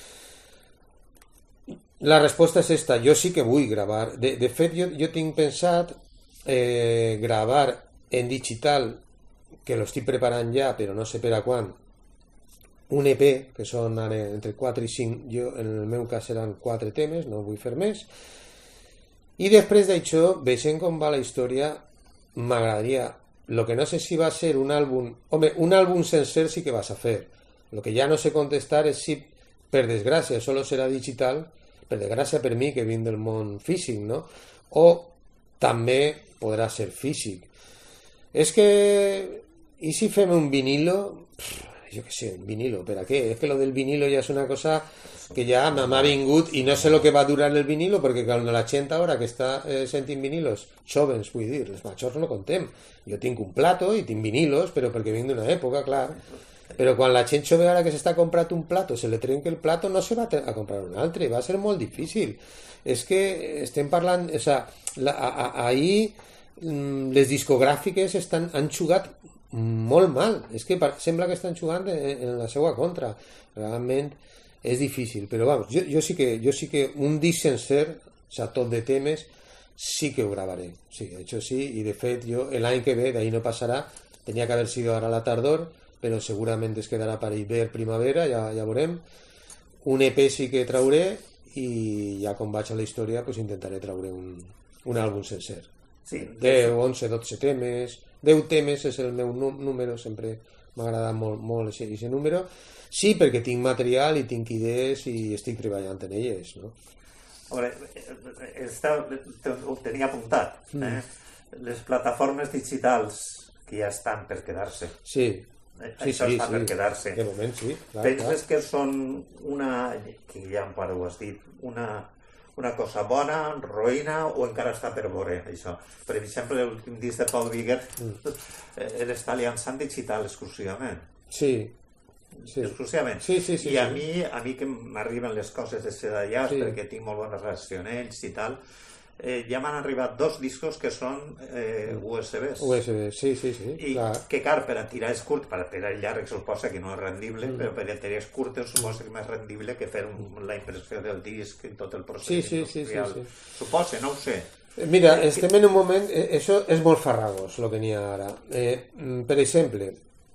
B: La resposta és esta, jo sí que vull gravar. De, de fet, jo, jo tinc pensat eh, gravar en digital, que lo estic preparant ja, però no sé per a quan, un E P, que són ara entre quatre i cinc, jo en el meu cas seran quatre temes, no vull fer més. I després d'això, veient com va la història, m'agradaria, el que no sé si va ser un àlbum, home, un àlbum sencer sí que vas a fer, el que ja no sé contestar és si, per desgràcia, solo serà digital, per desgràcia per mi, que vinc del món físic, no? O també podrà ser físic. És que, i si fem un vinilo, yo qué sé, un vinilo, ¿para qué? Es que lo del vinilo ya es una cosa que ya m'ha vingut i no sé lo que va durar el vinilo, perquè quan la gent ara que està eh, sentint vinilos, jovens, vull dir, els majors no contem. Jo tinc un plato i tinc vinilos, però perquè vinc d'una època, clar. Però quan la gent jove ara que s'està comprant un plato, se li trenca el plato, no se va a comprar un altre, va ser molt difícil. És que estem parlant, o sea, la, a, a, ahir les discogràfiques estan, han jugat molt mal, és que sembla que estan jugant en, en la seva contra, realment és difícil, però vamos, jo, jo, sí que, jo sí que un disc sencer, o sea, tot de temes, sí que ho gravaré, sí, això sí, i de fet jo l'any que ve, d'ahí no passarà, tenia que haver sido ara la tardor, però segurament es quedarà per hivern, primavera, ja, ja veurem, un E P sí que trauré i ja com vaig a la història pues intentaré traure un, un àlbum sencer, sí, deu, onze, dotze temes, deu temes és el meu número, sempre m'ha agradat molt, molt aquest número, sí, perquè tinc material i tinc idees i estic treballant en elles, no?
A: Hombre, esta, ho tenia apuntat, eh? Mm. Les plataformes digitals que ja estan per quedar-se.
B: Sí,
A: sí, això sí, està sí. per quedar-se.
B: De moment, sí. Clar,
A: penses
B: clar.
A: que són una, que ja ho has dit, una, una cosa bona, roïna, o encara està per veure això? Per exemple, l'últim disc de Paul Bigger mm. l'està llançant digital exclusivament.
B: Sí. Sí.
A: exclusivament
B: sí, sí, sí,
A: i a
B: sí.
A: mi, a mi que m'arriben les coses de ser d'allà sí. perquè tinc molt bona relació amb ells i tal, eh, ja m'han arribat dos discos que són eh, U S Bs
B: U S B, sí, sí, sí
A: i clar. Que car, per a tirar és curt, per a tirar llarg suposa que no és rendible, mm. però per a tirar és curt suposa que és més rendible que fer un, la impressió del disc i tot el procés
B: sí, sí, sí, sí, sí.
A: suposa, no ho sé.
B: Mira, estem en un moment, això és molt farragós el que n'hi ha ara. Eh, per exemple,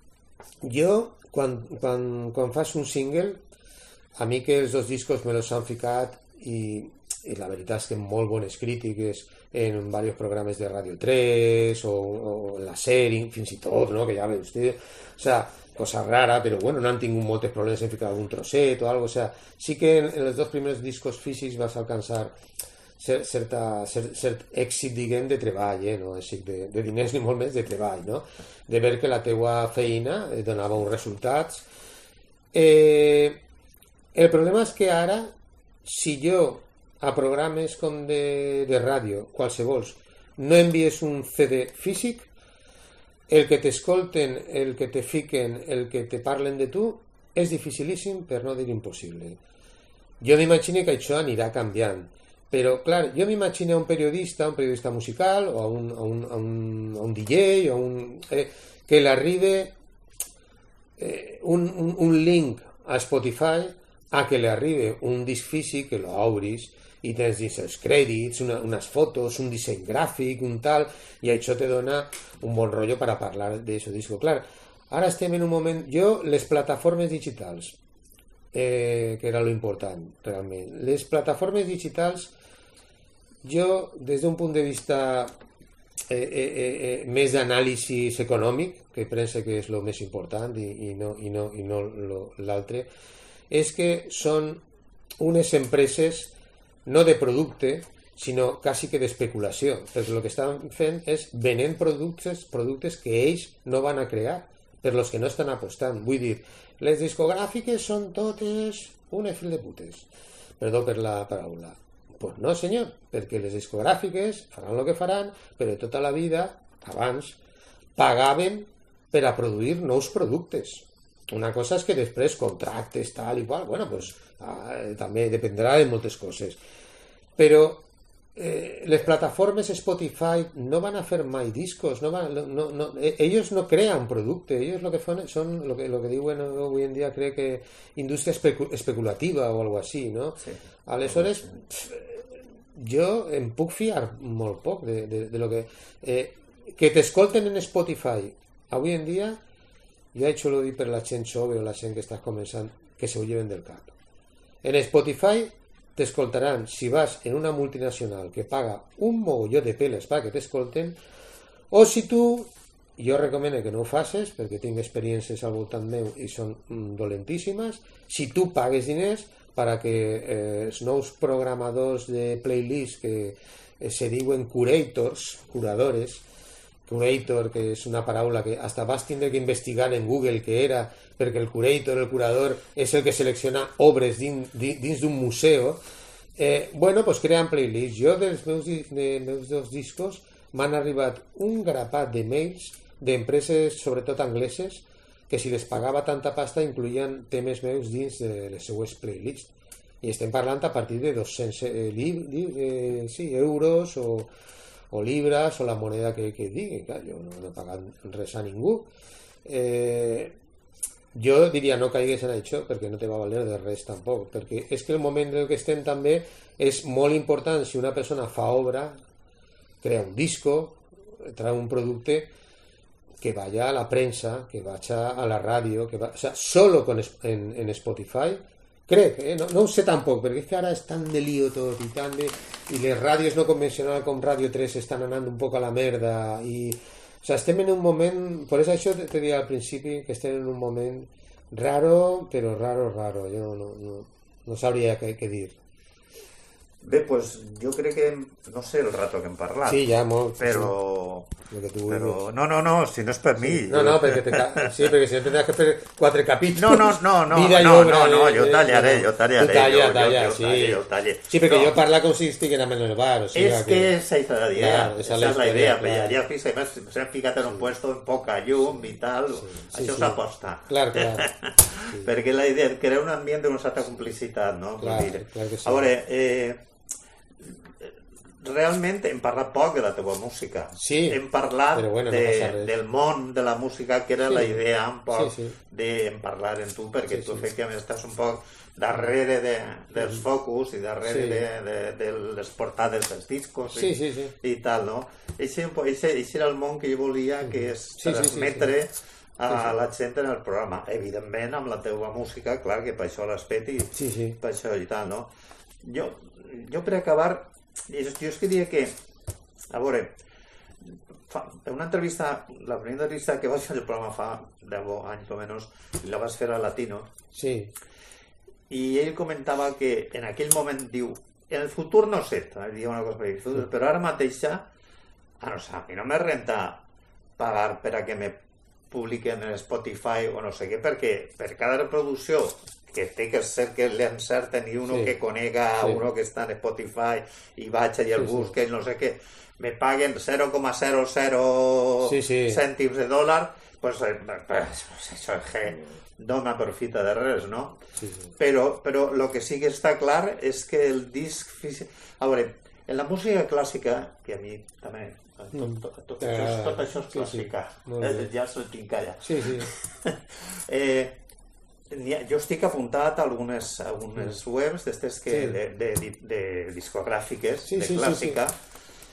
B: jo Quan, quan, quan fas un single, a mi que els dos discos me los han ficat i, i la veritat és que molt bones crítiques en diversos programes de Radio tres o, o en la sèrie, fins i tot, no? Que ja ve usted, o sea, cosa rara, però bueno, no han tingut molts problemes en ficar algun trosset o algo, o sea, sí que en, en els dos primers discos físics vas alcançar cert, certa, cert, cert èxit, diguem, de treball, eh? No èxit de, de diners ni molt més, de treball, no? De veure que la teua feina donava uns resultats. Eh, el problema és que ara, si jo a programes com de, de ràdio, qualsevols, no envies un C D físic, el que t'escolten, el que te fiquen, el que te parlen de tu, és dificilíssim, per no dir impossible. Jo m'imagino que això anirà canviant. Però, clar, jo m'imagino a un periodista, un periodista musical, o a un, a un, a un, a un D J, o un, eh, que l'arribe eh, un, un, un link a Spotify a que li arribi un disc físic, que lo obris, i tens dins els crèdits, una, unes fotos, un disseny gràfic, un tal, i això te dona un bon rotllo per a parlar d'això disco. Clar, ara estem en un moment... Jo, les plataformes digitals, eh, que era lo important, realment, les plataformes digitals, jo, des d'un punt de vista eh, eh, eh, més d'anàlisi econòmic, que penso que és el més important i, i no, i no, i no l'altre, és que són unes empreses no de producte, sinó quasi que d'especulació, perquè el que estan fent és venent productes, productes que ells no van a crear, per los que no estan apostant. Vull dir, les discogràfiques són totes una fil de putes, perdó per la paraula. Pues no, senyor, perquè les discogràfiques faran el que faran, però tota la vida, abans, pagaven per a produir nous productes. Una cosa és que després contractes, tal i qual, bueno, pues, ah, també dependrà de moltes coses. Però eh, les plataformes Spotify no van a fer mai discos, no van, no, no, ellos no crean producte, ellos lo que fan son lo que, lo que diuen hoy en día, cree que indústria especu especulativa o algo así, ¿no? Sí. Aleshores, jo em puc fiar molt poc de, de, de lo que... Eh, que t'escolten en Spotify avui en dia, ja he xulo dir per la gent jove o la gent que està començant, que se ho lleven del cap. En Spotify t'escoltaran si vas en una multinacional que paga un mogolló de peles perquè t'escolten, o si tu, jo recomano que no ho facis perquè tinc experiències al voltant meu i són mm, dolentíssimes, si tu pagues diners para que eh, els nous programadors de playlist que eh, se diuen curators, curadores, curator, que és una paraula que hasta vas tindre que investigar en Google què era, perquè el curator, el curador, és el que selecciona obres dins, dins d'un museu. Eh, bueno, pues creen playlists. Jo dels meus, de, meus dos discos m'han arribat un grapat de mails d'empreses, sobretot angleses, que si les pagava tanta pasta incluïen temes meus dins de les seues playlists. I estem parlant a partir de dos-cents eh, li, li, eh, sí, euros o, o libres o la moneda que, que digui. Clar, jo no, no he pagat res a ningú. Eh, jo diria no caigues en això perquè no te va valer de res tampoc, perquè és que el moment en què estem també és molt important. Si una persona fa obra, crea un disco, trae un producte, que vaya a la prensa, que vaya a la radio, que va, o sea, solo con, en, en Spotify, crec, eh? no, no ho sé tampoc, perquè és que ara és tan de lío tot i tan de... i les ràdios no convencionals com Radio tres estan anant un poc a la merda i... O sea, estem en un moment, per això te, te diria al principi que estem en un moment raro, però raro, raro, jo no, no, no sabria què, què dir.
A: Bé, pues jo crec que no sé el rato que hem parlat.
B: Sí, ja molt.
A: Però...
B: Sí, que tu
A: però... No, no, no, si no és per mi.
B: Sí. No, no, perquè, te... sí, perquè si no tindràs que fer quatre capítols.
A: No, no, no, no,
B: Mira,
A: no,
B: jo,
A: no, no, jo tallaré, jo tallaré.
B: Tu talla,
A: jo,
B: talla,
A: jo,
B: sí.
A: Talle, jo talle.
B: Sí, perquè
A: no.
B: jo parla com si estiguérem en el bar. O sigui,
A: es que, que esa es la idea,
B: claro, esa,
A: esa es la idea,
B: claro.
A: però ja fix, además, se han ficat en un puesto en poca llum i tal, sí, sí, això
B: sí.
A: s'aposta.
B: Clar, clar. Sí.
A: Perquè la idea és crear un ambient d'una certa complicitat, no?
B: Clar, clar que sí.
A: A veure, eh, realment hem parlat poc de la teva música.
B: Sí,
A: hem parlat
B: bueno,
A: de,
B: no
A: del món de la música, que era
B: sí.
A: la idea un poc
B: sí, sí.
A: de parlar en tu, perquè
B: sí,
A: tu
B: sí.
A: efectivament estàs un poc darrere de, dels focus i darrere
B: sí.
A: de, de, de les portades dels discos
B: sí,
A: i,
B: sí, sí.
A: i tal, no? Aquest era el món que jo volia, que és
B: sí,
A: transmetre
B: sí, sí, sí.
A: a
B: sí, sí.
A: la gent en el programa. Evidentment, amb la teva música, clar, que per això l'has fet i
B: sí, sí.
A: per això i tal, no? Jo, jo per acabar, jo és que diria que, a veure, fa, una entrevista, la primera entrevista que vaig fer al programa fa deu anys o menys, la vas fer a Latino,
B: sí.
A: i ell comentava que en aquell moment diu, en el futur no sé, diu una cosa per el futur, sí. però ara mateixa, a no sé, a mi no me renta pagar per a que me publiquen en Spotify o no sé què, perquè per cada reproducció que té que ser que l'encerten i uno sí. que conega a sí. uno que està en Spotify i vaig i el sí, busca sí. i no sé què, me paguen zero coma zero zero
B: sí, sí.
A: cèntims de dòlar, pues, pues, pues això és que no m'aprofita de res, no?
B: Sí, sí.
A: Però, però el que sí que està clar és que el disc físic... A veure, en la música clàssica, que a mi també... Tot, tot, tot, tot, això, tot això és clàssica. Sí, sí. Ja se'l tinc allà.
B: Sí, sí.
A: eh, jo estic apuntat a algunes, a algunes sí. webs d'estes que sí. de, de, de, de discogràfiques,
B: sí,
A: de
B: sí,
A: clàssica,
B: sí, sí.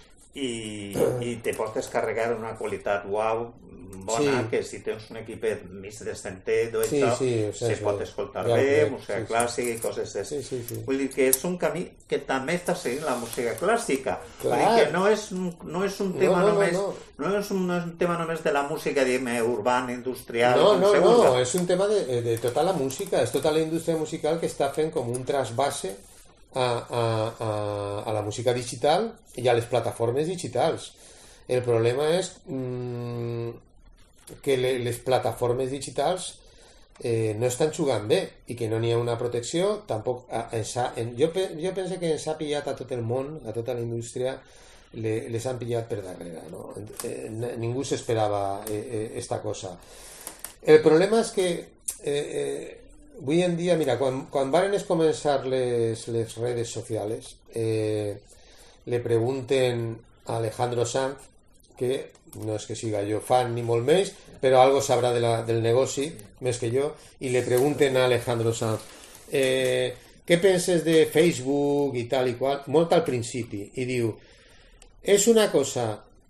A: I, i te pots descarregar una qualitat uau, bona, sí. que si tens un equipet mig decente, tot
B: sí,
A: això,
B: sí, o sea,
A: se pot escoltar
B: ja,
A: bé,
B: ja,
A: música
B: sí,
A: clàssica sí. i coses d'això.
B: Sí, sí, sí.
A: Vull dir que és un camí que també està seguint la música clàssica.
B: Clar.
A: Vull dir que no és, no és un tema
B: no, no,
A: només...
B: No, no.
A: no és un, no és un tema només de la música, diguem, urbana, industrial...
B: No, no, no,
A: usa.
B: és un tema de, de tota la música, és tota la indústria musical que està fent com un trasbase a, a, a, a la música digital i a les plataformes digitals. El problema és mmm, que le, les plataformes digitals eh, no estan jugant bé i que no n'hi ha una protecció. Tampoc, a, en, en, jo, jo penso que ens ha pillat a tot el món, a tota la indústria, le, les han pillat per darrere. No? Eh, ningú s'esperava eh, eh, esta cosa. El problema és que eh, eh, avui en dia, mira, quan, quan van començar les, les redes socials, eh, le pregunten a Alejandro Sanz, que no és que siga jo fan ni molt més, però algo sabrà de la, del negoci més que jo, i le pregunten a Alejandro Sanz eh, què penses de Facebook i tal i qual, molt al principi, i diu, és una cosa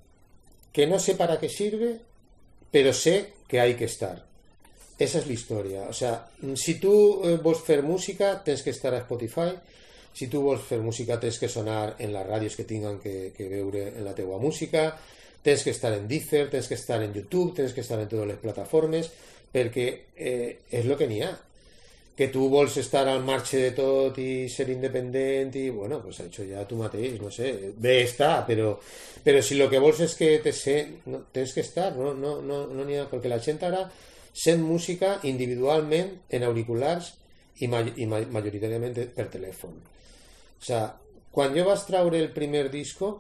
B: que no sé para qué sirve, pero sé que hay que estar. Esa es la historia. O sea, si tu eh, vols fer música, tens que estar a Spotify. Si tu vols fer música, tens que sonar en les ràdios que tinguin que, que veure en la teua música, tens que estar en Deezer, tens que estar en YouTube, tens que estar en totes les plataformes, perquè eh, és el que n'hi ha. que tu vols estar al marge de tot i ser independent i, bueno, pues ha hecho ja tu mateix, no sé, bé està, però, però si lo que vols és que te sé, no, tens que estar, no, no, no, no n'hi ha, perquè la gent ara sent música individualment en auriculars i, ma i ma majoritàriament per telèfon. O sea, quan jo vaig traure el primer disco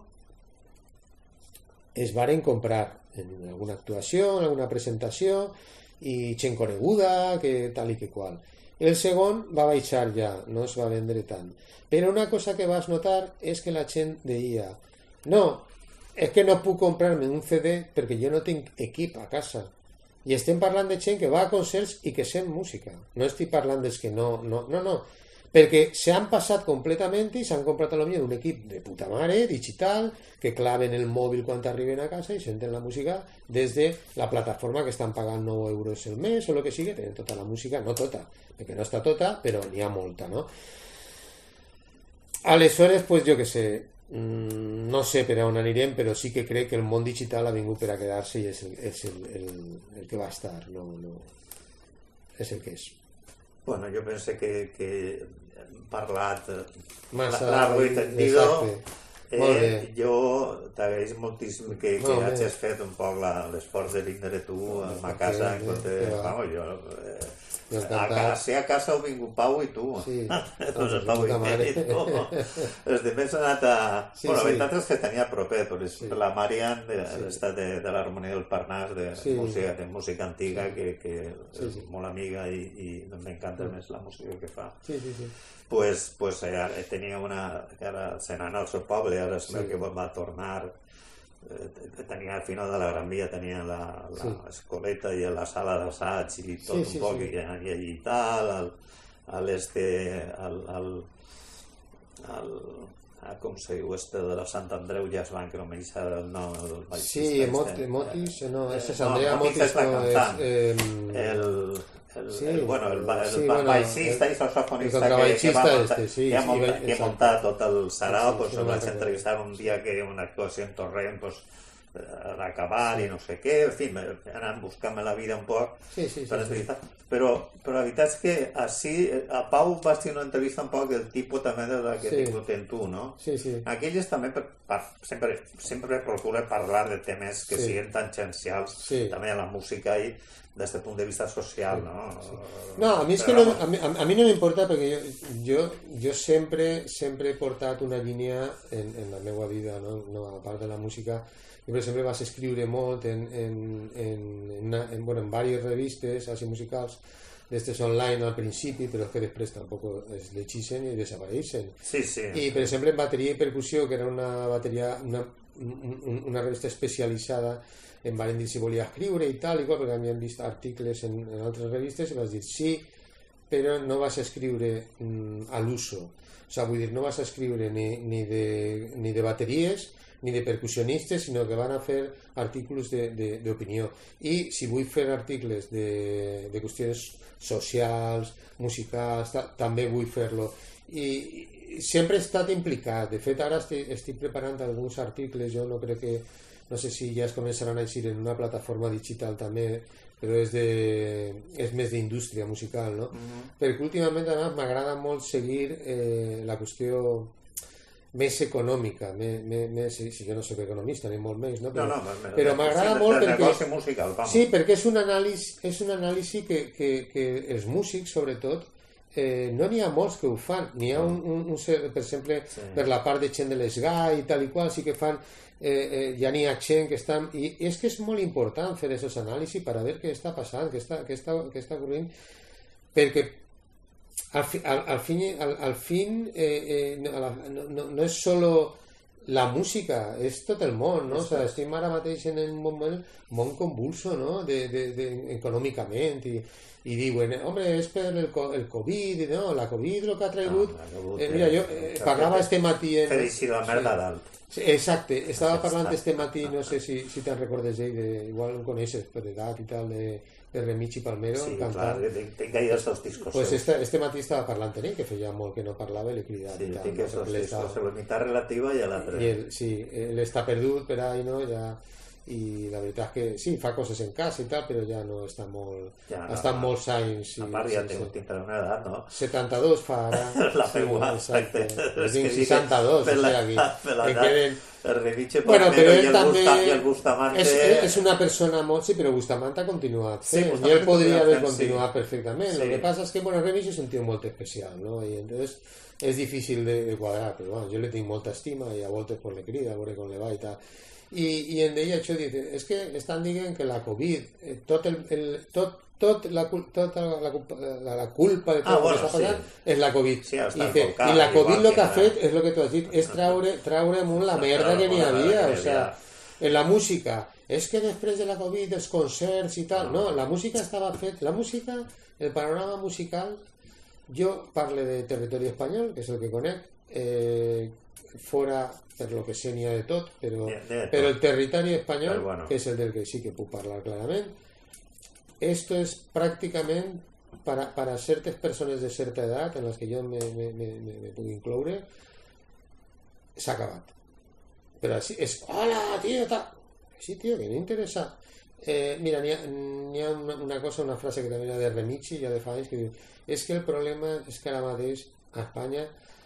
B: es varen comprar en alguna actuació, en alguna presentació i gent coneguda, que tal i que qual. El segon va baixar ja, no es va vendre tant. Però una cosa que vas notar és que la gent deia no, és que no puc comprar-me un C D perquè jo no tinc equip a casa. I estem parlant de gent que va a concerts i que sent música. No estic parlant dels que no... No, no, no. Perquè s'han passat completament i s'han comprat a lo millor un equip de puta mare, digital, que claven el mòbil quan arriben a casa i senten la música des de la plataforma que estan pagant nou euros el mes o el que sigui, tenen tota la música, no tota, perquè no està tota, però n'hi ha molta, no? Aleshores, pues jo que sé, mmm, no sé per on anirem, però sí que crec que el món digital ha vingut per a quedar-se i és el, és el, el, el que va estar, no, no, és el que és.
A: Bueno, jo penso que, que hem parlat
B: massa
A: largo i tendido. Eh, jo t'agraeix moltíssim que, que hagis fet un poc l'esforç de vindre tu a ma casa en compte de... Vamos, jo... Eh, a casa, a casa heu vingut Pau i tu.
B: Sí.
A: Doncs el Pau i tu. Els demés han anat a... Sí, bueno, la veritat és que tenia propet, però és sí. La Marian de, sí. de, de l'Harmonia del Parnàs, de, sí. música, de música antiga, sí. que, que sí, és sí. molt amiga i, i m'encanta sí. més la música que fa.
B: Sí, sí, sí.
A: Pues, pues eh, tenia una... que ara se n'anà al seu poble, ara es veu sí. que va tornar... tenia al final de la Gran Via tenia la, la sí. escoleta i la sala d'assaig i tot sí, sí, un poc sí. i, i allí i tal al, a l'este al, al, al a, com se diu este de la Sant Andreu ja es van cromejar el nom el
B: sí, Motis, Motis no, ese es Andrea no, Motis, Motis no és eh,
A: el El,
B: sí,
A: el, bueno, el, el,
B: sí,
A: el
B: bueno,
A: baixista i saxofonista
B: que,
A: que, va muntar,
B: este, sí,
A: que ha muntat,
B: sí,
A: que ha muntat tot el sarau,
B: sí,
A: pues,
B: sí,
A: el
B: no
A: vaig entrevistar un dia que una actuació en Torrent pues, a acabar sí. i no sé què, en fi, anant buscant-me la vida un poc
B: sí, sí,
A: per
B: sí,
A: entrevistar, sí. però, però la veritat és que així, a Pau vaig fer una entrevista un poc del tipus també de la que sí. he tingut en tu, no?
B: Sí, sí.
A: Aquelles també per, per, sempre, sempre procura parlar de temes que sí. siguin tangencials sí. també a la música i des del punt de vista social, no?
B: Sí. No, a mi és que no, a mi, a mi no m'importa perquè jo, jo, jo sempre, sempre he portat una línia en, en la meva vida, no? No, a part de la música, jo per exemple vas escriure molt en, en, en, en, en, bueno, en diverses revistes així musicals, d'estes online al principi, però que després tampoc es llegeixen i desapareixen.
A: Sí, sí.
B: I per exemple en bateria i percussió, que era una bateria, una, una revista especialitzada em van dir si volia escriure i tal, igual, perquè havien vist articles en, en altres revistes i vas dir sí, però no vas escriure mm, a l'uso. O sigui, vull dir, no vas escriure ni, ni, de, ni de bateries ni de percussionistes, sinó que van a fer articles d'opinió. I si vull fer articles de, de qüestions socials, musicals, ta, també vull fer-lo. I, I sempre he estat implicat. De fet, ara estic, estic preparant alguns articles, jo no crec que no sé si ja es començaran a eixir en una plataforma digital també, però és, de, és més d'indústria musical, no? Uh-huh. Perquè últimament m'agrada molt seguir eh, la qüestió més econòmica, més, més, si jo no soc economista ni molt menys, no? Però,
A: no, no,
B: però m'agrada molt perquè,
A: musical,
B: sí, perquè és un anàlisi, és un anàlisi que, que, que els músics, sobretot, eh, no n'hi ha molts que ho fan. N'hi ha un, un, un, per exemple, sí. per la part de gent de l'Esgai i tal i qual, sí que fan Eh, eh, ja n'hi ha gent que estan i és que és molt important fer aquests anàlisis per a veure què està passant, què està, què està, què està ocorrent, perquè al, fi, al, al fin, al, al fin eh, eh, no, no, no és solo la música, és tot el món, no? O sigui, estem ara mateix en un moment molt convulso, no? De, de, de, econòmicament i, i diuen, home, és per el, el Covid, no? La Covid el que ha traigut ah, eh, mira, jo eh, parlava este matí en...
A: Felici la merda dalt.
B: Sí, exacte, estava parlant este matí, no sé si, si te'n recordes d'ell, de, igual el coneixes per edat i tal, de, de Remigi Palmero,
A: sí,
B: cantant.
A: clar, tinc ahí els dos discos.
B: Pues este, este matí estava parlant en ell, que feia molt que no parlava i l'he cridat.
A: Sí,
B: i tal,
A: tinc els
B: no?
A: dos discos, la unitat relativa i l'altra.
B: I el, sí, ell està perdut per ahí, no? Ja, i la veritat és que sí, fa coses en casa i tal, però ja no està molt
A: Ja, no,
B: està
A: no.
B: molts anys
A: A part ja té- tindrà una edat, no?
B: setanta-dos fa ara.
A: La
B: sí,
A: meua,
B: exacte.
A: exacte.
B: Jo
A: És
B: tinc
A: que dic
B: seixanta-dos,
A: per
B: o
A: la-
B: sigui, aquí
A: per l'edat.
B: em queden...
A: El Reviche
B: Bueno,
A: Palmero
B: però
A: i
B: ell
A: el,
B: també
A: Busta, i el Bustamante...
B: és, és una persona molt... Sí, però Bustamante ha continuat
A: Sí,
B: fent, i
A: Bustamante
B: ell podria
A: continua
B: haver
A: fent,
B: continuat
A: sí.
B: perfectament.
A: Sí.
B: Lo que passa és que, bueno, Remix és un tio molt especial, no? I entonces és difícil de, de quadrar, però bueno, jo le tinc molta estima i a voltes pues, le crida, a veure com le va i tal. I, i en ell això dice, és que estan dient que la Covid, eh, tot el, el tot, tot la, cul- tota la, culpa, la, la culpa de tot
A: Ah,
B: el
A: bueno,
B: que està passant
A: sí.
B: és la Covid.
A: Sí, està
B: I, dice,
A: enfocada,
B: I la Covid
A: igual
B: el que ha
A: que
B: fet,
A: la-
B: és el que tu has dit, és traure, traure amunt la merda que n'hi
A: la merda
B: havia,
A: que
B: o
A: n'hi
B: sea,
A: havia.
B: en la música, és que després de la Covid els concerts i tal, no, la música estava fet, la música, el panorama musical, jo parle de territori espanyol, que és el que conec, eh, fora per lo que sé n'hi ha de tot, però,
A: De- de tot.
B: però el territori espanyol,
A: Però bueno.
B: que és el del que sí que puc parlar clarament, esto es prácticament para, para certes persones de certa edat, en les que jo me, me, me, me, me puc incloure, s'ha acabat. Però així és, hola, tio, tal. Sí, tio, que no interessa. Eh, mira, n'hi ha, n'hi ha una, una cosa, una frase que també era de Remixi, ja de fa anys, que diu, és que el problema és que ara mateix a Espanya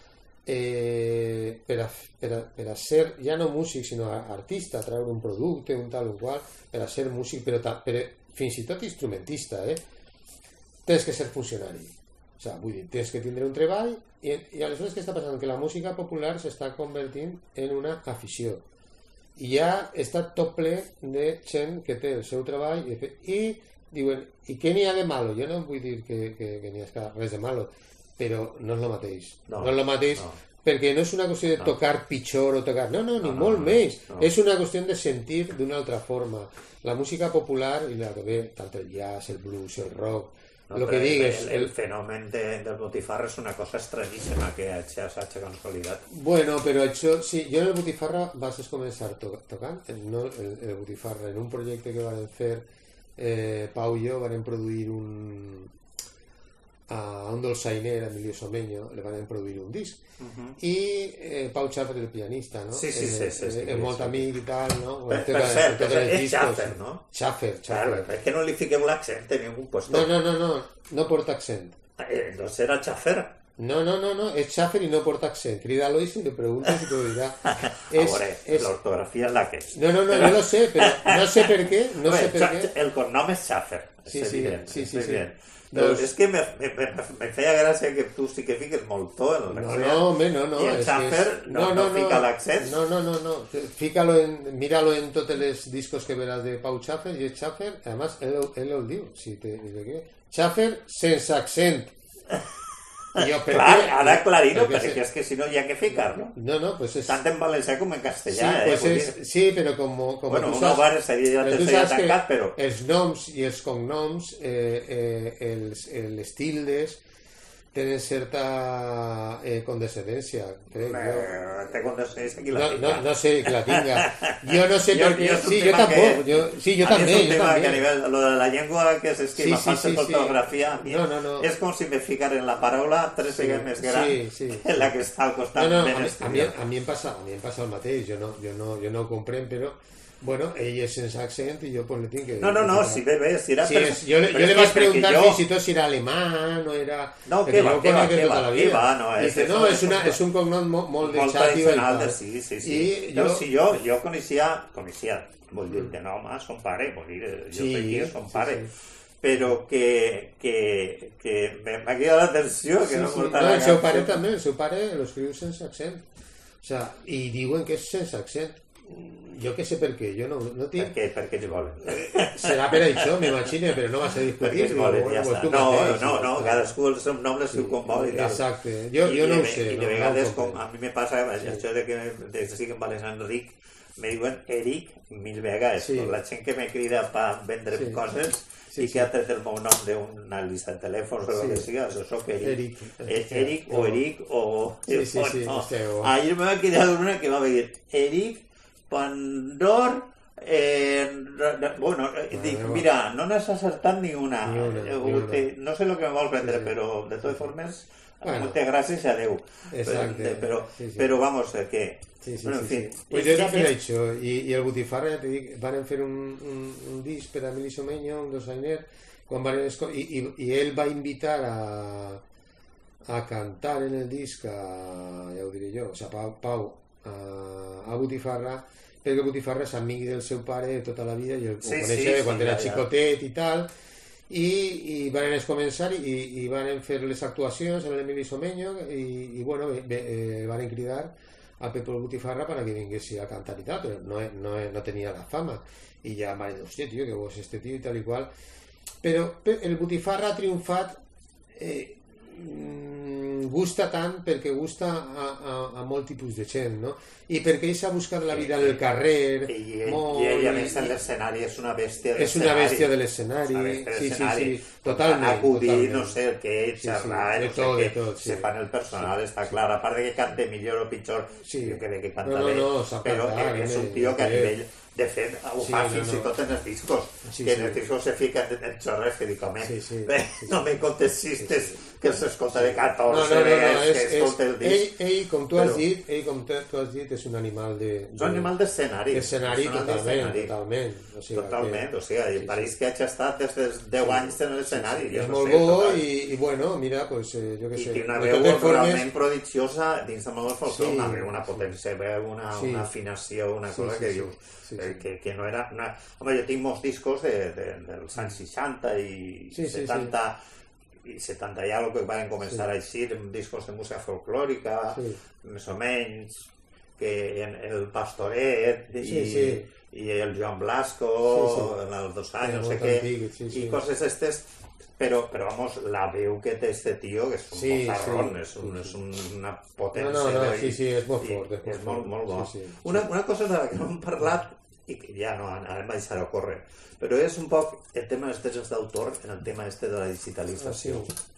B: eh, per, a, per, a, per a ser, ja no músic, sinó artista, treure un producte, un tal o qual, per a ser músic, però, ta, però fins i tot instrumentista, eh? Tens que ser funcionari. O sigui, vull dir, tens que tindre un treball i, i aleshores què està passant? Que la música popular s'està convertint en una afició. I ja està tot ple de gent que té el seu treball i, i diuen, i què n'hi ha de malo? Jo no vull dir que, que, que n'hi ha res de malo, però no és el mateix.
A: No,
B: No, no és el mateix,
A: no.
B: perquè no és una qüestió de
A: No.
B: tocar pitjor o tocar... No, no, ni
A: No, no,
B: molt
A: no,
B: més.
A: no.
B: És una qüestió de sentir d'una altra forma. La música popular i la que ve, tant el jazz, el blues, el rock,
A: No,
B: lo que
A: però
B: digues...
A: el, el fenomen de, del botifarra és una cosa estranyíssima que ja s'ha consolidat.
B: Bueno, però això, sí, jo en el Botifarra vas començar to tocant, no, el, el Botifarra, en un projecte que vam fer, eh, Pau i jo vam produir un... a un dolçainer, Emilio Someño, le van produir un disc.
A: Uh -huh.
B: I eh, Pau Schaffer, el pianista, no?
A: Sí, sí, sí,
B: eh,
A: sí, sí,
B: eh, és
A: sí,
B: molt
A: sí.
B: amic i tal, no?
A: Per,
B: Toca-
A: per cert,
B: toca els
A: és
B: discos.
A: Schaffer, no?
B: Schaffer,
A: Claro,
B: Schaffer.
A: per què no li fiqueu l'accent en ningú puesto?
B: No, no, no, no, no porta accent.
A: Eh, Entonces era Schaffer.
B: No, no, no, no, és Schaffer i no porta accent. Crídalo i si le preguntes i te lo dirà.
A: A
B: És,
A: veure,
B: és...
A: l'ortografia és la que és.
B: No, no, no, jo lo sé, però no sé per què, no
A: Home,
B: sé per
A: Scha-
B: què.
A: El cognom és Schaffer,
B: Sí,
A: és
B: sí,
A: evident.
B: sí, sí,
A: és
B: sí.
A: evident. Però
B: Doncs-
A: és que me, me, me, me feia gràcia que tu sí que fiques molt to en
B: No,
A: l'accent.
B: no, home, no, no.
A: I el
B: és que
A: Schaffer
B: és-
A: no, no, fica l'accent.
B: No, no, no, no. Fícalo en, míralo en tots els discos que veràs de Pau Schaffer, i és Schaffer, además, él, él el diu, si te, si te quiere. Schaffer sense accent. I jo, per
A: Clar,
B: què?
A: ha d'aclarir-ho,
B: Perquè
A: perquè és que si no hi ha que ficar-lo.
B: No, no, pues és...
A: Tant en valencià com en
B: Sí,
A: castellà, eh?
B: pues
A: Vull
B: és,
A: dir,
B: sí, però com, com
A: Bueno,
B: tu
A: una
B: saps,
A: bar seria ja
B: però
A: te
B: tu
A: seria
B: saps que
A: tancat, però...
B: els noms i els cognoms, eh, eh, els, eh, les tildes, tenen certa eh, condescendència, crec jo.
A: Eh, Te contestes aquí la
B: No,
A: fica.
B: no, no sé que la tinga. Jo no sé
A: Jo-
B: per què.
A: jo és un
B: Sí, jo
A: tema
B: tampoc.
A: que-
B: Jo, sí, jo
A: a mi
B: també.
A: és un
B: Jo
A: tema que a
B: també.
A: nivell, lo de la llengua que s'escrima,
B: Sí, sí,
A: falta
B: sí, sí.
A: ortografia, a mi
B: No, no, no.
A: és com si me ficara la paraula tres
B: Sí,
A: vegades més gran
B: sí, sí,
A: que la que està al
B: No,
A: costat
B: no,
A: ben
B: a mi, a, mi,
A: estudiat.
B: a mi em passa, a mi em passa el mateix. Jo no, jo no, jo no ho comprenc, però bueno, ell és sense accent i jo pues, le tinc que...
A: No, no, no, si bé, bé, si era...
B: Sí,
A: per-
B: és, jo, le-
A: però
B: jo
A: és
B: le
A: que
B: vaig
A: perquè
B: preguntar
A: jo-
B: fins i tot si era alemán o era...
A: No,
B: perquè
A: què va,
B: jo ho
A: què va,
B: conec de
A: què
B: tota
A: va,
B: la
A: què
B: vida.
A: va, no, és-
B: Dice,
A: és
B: no,
A: un-
B: és, una, és un cognom molt, molt de
A: molt
B: xativa i
A: tradicional
B: tal.
A: de sí, sí, sí.
B: I
A: no,
B: jo-
A: si jo, jo coneixia, coneixia, vull dir que no, home, son pare, vull dir, jo
B: Sí,
A: sé qui és son
B: sí,
A: pare,
B: sí.
A: però que, que, que me- m'ha quedat l'atenció que
B: Sí,
A: no
B: sí.
A: portava
B: No, el seu
A: cap-
B: pare també, el seu pare l'escriu sense accent. O sea, i diuen que és sense accent. Jo que sé per què, jo no, no
A: Per
B: tinc...
A: què, per què ens volen?
B: Serà per això, m'imagino, però no va ser
A: Per què
B: discutit.
A: ens volen, ja
B: pues
A: està.
B: tu
A: No,
B: mateix,
A: no,
B: i ja
A: no,
B: està.
A: cadascú el seu nom l'escriu com vol i tal.
B: Exacte, jo,
A: I
B: jo no
A: de
B: ho
A: ve-
B: sé.
A: I
B: no,
A: de
B: no ho
A: vegades,
B: comprenc.
A: com a mi me passa, això de que de que en valencià Enric, me diuen Eric mil vegades.
B: Sí.
A: La gent que me crida per vendre
B: Sí.
A: coses
B: Sí,
A: i
B: sí.
A: que ha tret el meu nom d'una llista de telèfons o
B: Sí.
A: el que sigui, això soc Eric.
B: Eric.
A: Eh, Eric o
B: No.
A: Eric o...
B: Sí, sí, sí,
A: no.
B: hòstia, o-
A: Ayer me va quedar una que va a dir Eric Pandor... Eh, ra- ra- bueno, eh, dic,
B: Vale,
A: mira, no n'has acertat ni una.
B: Ni una,
A: Eh,
B: ni una.
A: te- No sé el que me vol prendre,
B: Sí, sí.
A: però de totes formes Bueno, moltes gràcies i adeu.
B: Exacte.
A: Però,
B: sí, sí.
A: però vamos, que...
B: Sí, sí,
A: bueno, en
B: sí,
A: fin.
B: sí. Pues jo també l'he hecho. I, i el Botifarra, ja te dic, van fer un, un, un disc per a Emili Someño, un dos anys, quan van esco... I, i, i ell va invitar a, a cantar en el disc, a, ja ho diré jo, o sigui, Pau, Pau a, a Botifarra, perquè Botifarra és amic del seu pare de tota la vida i el
A: sí,
B: coneixia
A: sí,
B: quan
A: sí,
B: era
A: ja,
C: xicotet i tal, i, i van començar i, i van fer les actuacions en l'Emili Someño i, i bueno, be, eh, van cridar a Pepo el Botifarra para que viniese a cantar y tal, pero no, no, no tenía la fama y ya me ha dicho, hostia tío, que vos este tío y tal y cual, pero el Botifarra ha triunfat eh, gusta tant perquè gusta a, a, a molt tipus de gent, no? I perquè ell s'ha buscat la vida en el carrer
A: i ell, molt, i ell a més en l'escenari és una bèstia de
B: és una bèstia de l'escenari, sí, sí, sí, totalment,
A: acudir,
B: totalment.
A: no sé el que ell, xerrar,
B: sí, sí,
A: no sé
B: tot,
A: què,
B: tot, sí.
A: se fan el personal, sí. Està clar, a part de que cante millor o pitjor, sí. Jo crec que canta
B: no, no,
A: bé,
B: no,
A: però
B: cantar,
A: és un tio que a nivell de fet, ho
B: sí,
A: fa
B: no,
A: fins
B: no.
A: i tot en els discos,
B: sí,
A: que
B: sí.
A: en els discos se fiquen en xorres que dic, home,
B: sí, sí,
A: bé,
B: sí, sí.
A: no me contes xistes sí, sí. que els escoltaré
B: sí.
A: catorze
B: no, no, no, no,
A: vegades
B: és,
A: que escolta el disc.
B: Ell, ell, com tu has però... dit, ell, com tu has dit, és un animal de...
A: És un animal d'escenari.
B: D'escenari, totalment, totalment. O sigui,
A: totalment,
B: que...
A: o sigui, sí, París sí. Que haig estat des dels deu sí. anys en l'escenari.
B: Sí, sí. És no molt sé, bo i, i, bueno, mira, pues, eh, jo què sé.
A: I té una veu
B: formes...
A: realment prodigiosa dins del món del folclore,
B: sí,
A: una veu, una potència, veu, una,
B: sí.
A: una afinació, una
B: sí,
A: cosa
B: sí,
A: que
B: sí.
A: dius,
B: Sí, sí.
A: Eh, que, que no era... Una... Home, jo tinc molts discos de, de, dels anys seixanta i
B: sí, sí,
A: setanta... Sí. I setanta ja el que van començar
B: sí.
A: a eixir discos de música folclòrica, sí. Més o menys, que en el Pastoret i,
B: sí, sí.
A: i el Joan Blasco,
B: sí, sí.
A: en els dos anys,
B: sí,
A: no sé què,
B: antic, sí, sí.
A: i coses estes, però, però vamos, la veu que té este tio, que és un
B: sí,
A: bozarrón,
B: sí,
A: és, un,
B: sí.
A: és un, una potència.
B: No, no, no,
A: i,
B: sí, sí, és molt fort.
A: És,
B: és
A: és molt, molt bo.
B: Sí, sí.
A: Una, una cosa de la que no hem parlat, i que ja no, ara em vaig deixar córrer, però és un poc el tema dels drets d'autor en el tema este de la digitalització.
B: Ah, sí.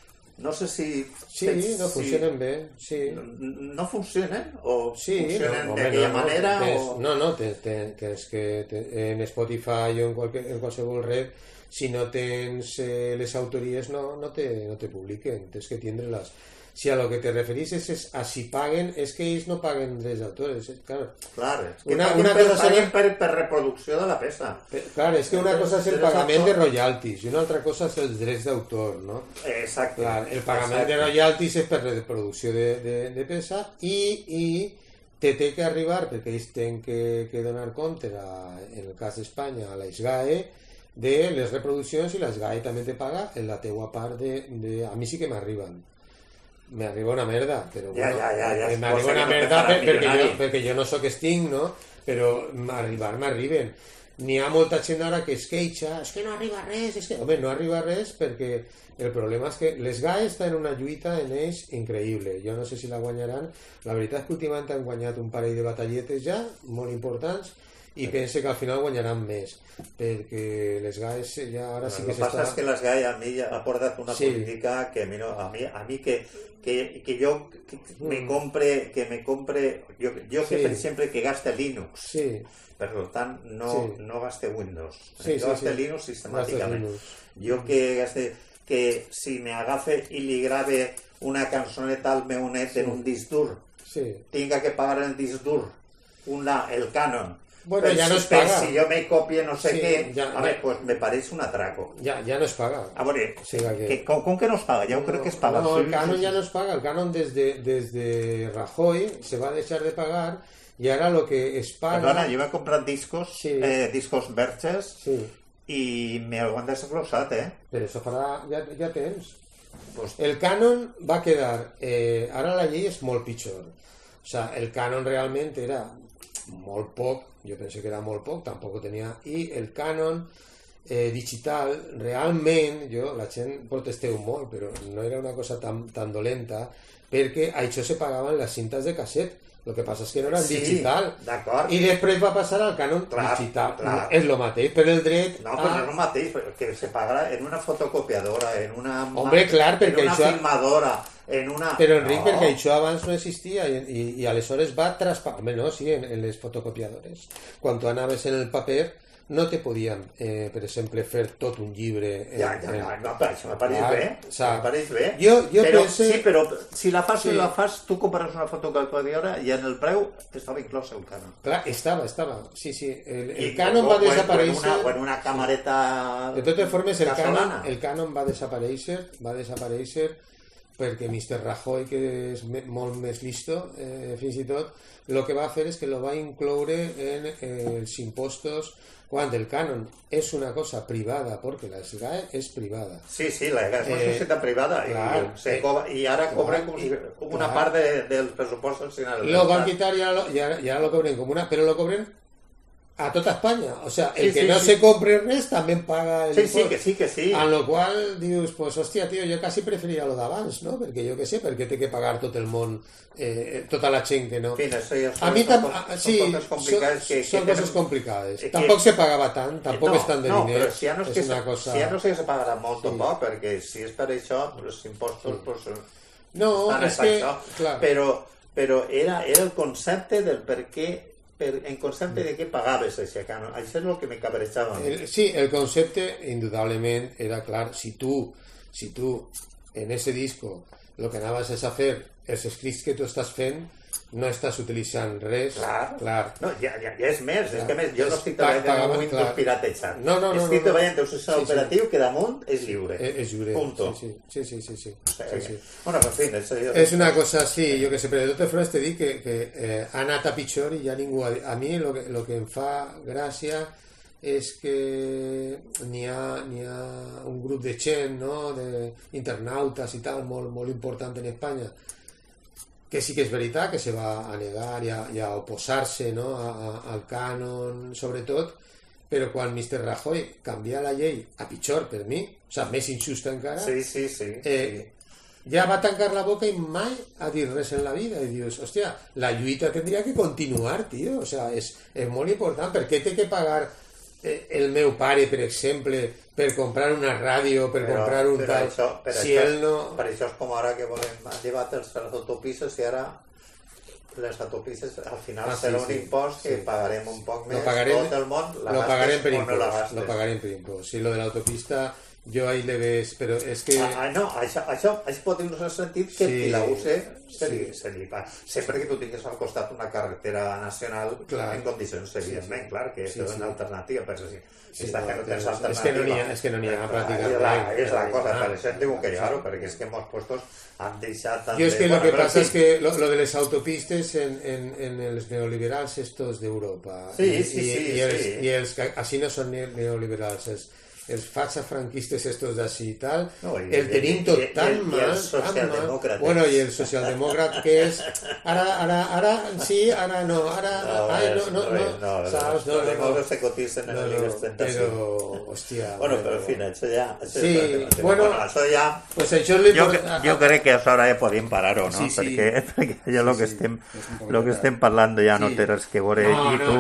A: No sé si...
B: Sí, tens, no funcionen si, bé, sí.
A: No, no funcionen? O
B: sí,
A: funcionen
B: no,
A: d'aquella
B: no,
A: manera?
B: Tens,
A: o...
B: No, no, tens, tens, tens que tens, en Spotify o en, qualque, en qualsevol red, si no tens eh, les autories no, no, te, no te publiquen, tens que tindre-les. Si a lo que te referís és, és a si paguen, és que ells no paguen drets d'autor. Clar,
A: clar, és que
B: una,
A: paguen,
B: una
A: per,
B: cosa
A: paguen per, per reproducció de la peça.
B: Per, clar, és que una cosa és el pagament de royalties i una altra cosa és els drets d'autor, no?
A: Exacte.
B: Clar, el pagament
A: exacte.
B: de royalties és per reproducció de, de, de peça i, i te té que arribar, perquè ells tenen que, que donar compte, a, en el cas d'Espanya, a la SGAE, de les reproduccions i la SGAE també te paga en la teua part de... de a mi sí que m'arriben. M'arriba una merda, però
A: ja,
B: bueno,
A: ja, ja, ja,
B: m'arriba una merda per, perquè, jo, perquè jo no sóc Sting, no? Però m'arribar m'arriben. N'hi ha molta gent ara que es queixa, és que no arriba res, és que... Home, no arriba res perquè el problema és que les G A E està en una lluita en ells increïble. Jo no sé si la guanyaran. La veritat és que últimament han guanyat un parell de batalletes ja, molt importants, i pense que al final guanyaran més perquè les G A E ja ara sí que s'està...
A: El que passa és que les G A E a mi ha portat una sí. política que a mi, no, a mi, a mi que, que, que jo que me compre, que me compre jo, jo que sí. Per exemple que gaste Linux
B: sí.
A: Per tant no, sí. no gaste Windows
B: sí,
A: jo
B: sí,
A: gaste
B: sí.
A: Linux sistemàticament
B: Linux.
A: Jo que gaste que si me agafe i li grave una cançoneta al meu net sí. En un disc dur
B: sí.
A: Tinga que pagar el disc dur una, el Canon.
B: Bueno,
A: pero
B: ya
A: si,
B: no es paga.
A: Si yo me copie no sé
B: sí,
A: qué,
B: ya,
A: a ver,
B: ya.
A: Pues me parece un atraco.
B: Ya, ya no es paga.
A: A ver,
B: o sea que...
A: que, ¿con, ¿con qué nos paga? Yo no, creo que es paga.
B: No,
A: sí,
B: el Canon
A: sí,
B: ya
A: sí.
B: no es paga. El Canon desde, desde Rajoy se va a dejar de pagar y ahora lo que es paga...
A: Perdona, yo voy a comprar discos,
B: sí.
A: eh, discos Verges
B: sí.
A: y me lo han desglosat, eh?
B: Pero eso farà... Ja, ja tens.
A: Pues...
B: El Canon va quedar... Eh, ara la llei és molt pitjor. O sea, el Canon realment era molt poc, jo pensé que era molt poc, tampoc tenia... I el Canon eh, digital, realment, jo, la gent protesteu molt, però no era una cosa tan, tan dolenta, perquè a això se pagaven les cintes de casset. El que passa és que no era
A: sí,
B: digital.
A: D'acord.
B: I després va passar al Canon clar, digital. Clar. És el mateix, però el dret...
A: No, però a... no és el mateix, que se pagarà en una fotocopiadora, en una...
B: Hombre, clar, perquè
A: en una
B: això...
A: filmadora, en una...
B: Però, Enric,
A: no.
B: perquè això abans no existia i, i, i aleshores va traspagar... Home, no, sí, en, en les fotocopiadores. Quan tu anaves en el paper, no te podien, eh, per exemple, fer tot un llibre... En,
A: ja, ja,
B: en...
A: no, no, però això m'apareix bé,
B: o sea,
A: m'apareix bé.
B: Jo, jo
A: però,
B: pense...
A: Sí, però si la fas,
B: sí.
A: si la fas, tu compares una fotocalculadora i en el preu estava inclòs el Canon.
B: Clar, estava, estava, sí, sí. El, el
A: I,
B: Canon
A: o,
B: va desaparèixer...
A: O en, una, o en una camareta...
B: De totes formes, el Canon,
A: casolana.
B: el Canon va desaparèixer, va desaparèixer perquè mister Rajoy, que és me, molt més listo, eh, fins i tot, el que va fer és que lo va incloure en eh, els impostos quan el Canon és una cosa privada, perquè la S G A E és privada.
A: Sí, sí, la S G A E és una
B: eh,
A: societat privada
B: clar,
A: i, se
B: eh,
A: cobra, i ara cobren com,
B: i,
A: com una
B: clar,
A: part de, del pressupost al final.
B: Lo van quitar y ahora, y, ahora, y ahora lo cobren como una, pero lo cobren a tota España. O sea, el
A: sí,
B: que
A: sí,
B: no
A: sí.
B: se compre res también paga el
A: Sí,
B: impost.
A: sí, que sí, que sí.
B: A lo qual dius, pues hòstia, tio, jo quasi preferiria lo d'abans, no? Perquè jo que sé, perquè té que pagar tot el món, eh, tota la gent que no...
A: En fin, eso ya son,
B: a mi
A: son,
B: tam...
A: cosas,
B: sí,
A: son cosas complicadas que,
B: són
A: que
B: coses
A: tenen...
B: complicades.
A: que...
B: Tampoc se pagava tant, tampoc
A: no,
B: és tant de
A: no,
B: diners.
A: Però si ja no és,
B: és
A: que
B: una
A: se,
B: cosa...
A: si ja no sé que se pagarà molt o
B: sí.
A: poc, perquè si és per això, els impostos
B: Sí.
A: pues,
B: no,
A: estan
B: és que...
A: això.
B: Clar.
A: Però, però era, era el concepte del per què, per, en concepte de què pagaves això, Canon. Això és el que me cabrejava.
B: El, sí, el concepte, indudablement, era clar. Si tu, si tu en ese disco lo que anaves és a fer els escrits que tu estàs fent, no estàs utilitzant res.
A: Clar.
B: clar.
A: No, ja, ja, ja és més, clar. És que més, jo
B: És,
A: no estic
B: pa-
A: treballant en
B: pagaven,
A: un Windows
B: clar.
A: piratejat.
B: No, no, no,
A: estic
B: no, no.
A: treballant en un sistema
B: Sí, sí.
A: operatiu que damunt és lliure.
B: És, és lliure.
A: Punto.
B: Sí, sí, sí, sí, sí, sí, sí, sí.
A: Bueno, en fin, això ja...
B: És una cosa així, jo que sé, però de totes formes te dic que, que eh, ha anat a pitjor i ja ningú... Ha... A mi lo que, lo que em fa gràcia és que n'hi ha, n'hi ha un grup de gent, no?, d'internautes i tal, molt, molt important en Espanya, que sí que és veritat que se va a negar i a, i a oposar-se, no?, a, a, al Canon, sobretot, però quan mister Rajoy canvia la llei a pitjor per mi, o sigui, més injusta encara,
A: Sí, sí, sí.
B: eh,
A: sí.
B: ja va tancar la boca i mai ha dit res en la vida i dius, hòstia, la lluita tindria que continuar, tio, o sigui, és, és molt important. Per què té que pagar eh, el meu pare, per exemple, per comprar una ràdio, per
A: Però-
B: comprar un
A: però
B: tal,
A: això, per
B: si
A: això,
B: ell no...
A: Per això és com ara que volem han llevat els, les autopistes i ara les autopistes al final
B: Ah, sí,
A: serà un
B: sí,
A: impost que
B: sí.
A: pagarem un poc més
B: Lo pagarem,
A: tot el món, la
B: lo
A: gastes
B: pagarem per
A: o no la
B: impost,
A: gastes.
B: lo pagarem per impost. Sí, lo de l'autopista, jo ahí le ves, però és que...
A: Ah, ah, no, això, això, això pot dir en el sentit que
B: Sí,
A: qui la use se li,
B: sí.
A: se li pa. Sempre que tu tinguis al costat una carretera nacional
B: Clar.
A: en condicions, evidentment,
B: Sí, sí.
A: clar, que
B: Sí,
A: és
B: sí.
A: una alternativa, però sí,
B: Sí,
A: esta
B: no,
A: que no tens
B: és-
A: alternativa.
B: és que no n'hi ha- és que no n'hi ha
A: Clar,
B: pràcticament
A: és la,
B: res.
A: és la cosa,
B: Ah,
A: per això et digo que
B: sí.
A: claro, perquè és que molts puestos han deixat... tant
B: Yo es
A: de-
B: que lo
A: bueno,
B: que
A: però
B: pasa
A: sí.
B: es que lo, lo de las autopistas en, en, en los neoliberales estos de Europa
A: Sí,
B: y,
A: sí,
B: y,
A: sí,
B: y, els,
A: sí.
B: y els que así no son ne- neoliberals els, els facha franquistes estos de así y tal
A: No, y-
B: el tenim
A: y-
B: tot
A: y-
B: tan
A: y- y
B: mal
A: els
B: tan mal.
A: socialdemòcrates.
B: Bueno, y el socialdemòcrata que és ara, ara, ara sí, ara no ara,
A: No,
B: ai, no, no,
A: res,
B: no,
A: no,
B: saps?
A: los
B: No, no, no,
A: demòcrates se coticen en
B: no,
A: el
B: no,
A: IBEX trenta cinc.
B: però, hòstia
A: Bueno,
B: però-
A: però en fin, això ja... Això
B: Sí,
A: és un tema.
B: bueno,
A: bueno, això ja...
B: pues això és
A: Jo,
B: l'important.
A: jo crec que és hora de podem parar-ho, no?
B: Sí, sí.
A: Perquè, perquè allò
B: Sí,
A: lo que
B: sí,
A: estem,
B: és un poc
A: lo que
B: tard.
A: estem parlant ja no
B: Sí.
A: té res que veure
B: No,
A: i
B: no,
A: tu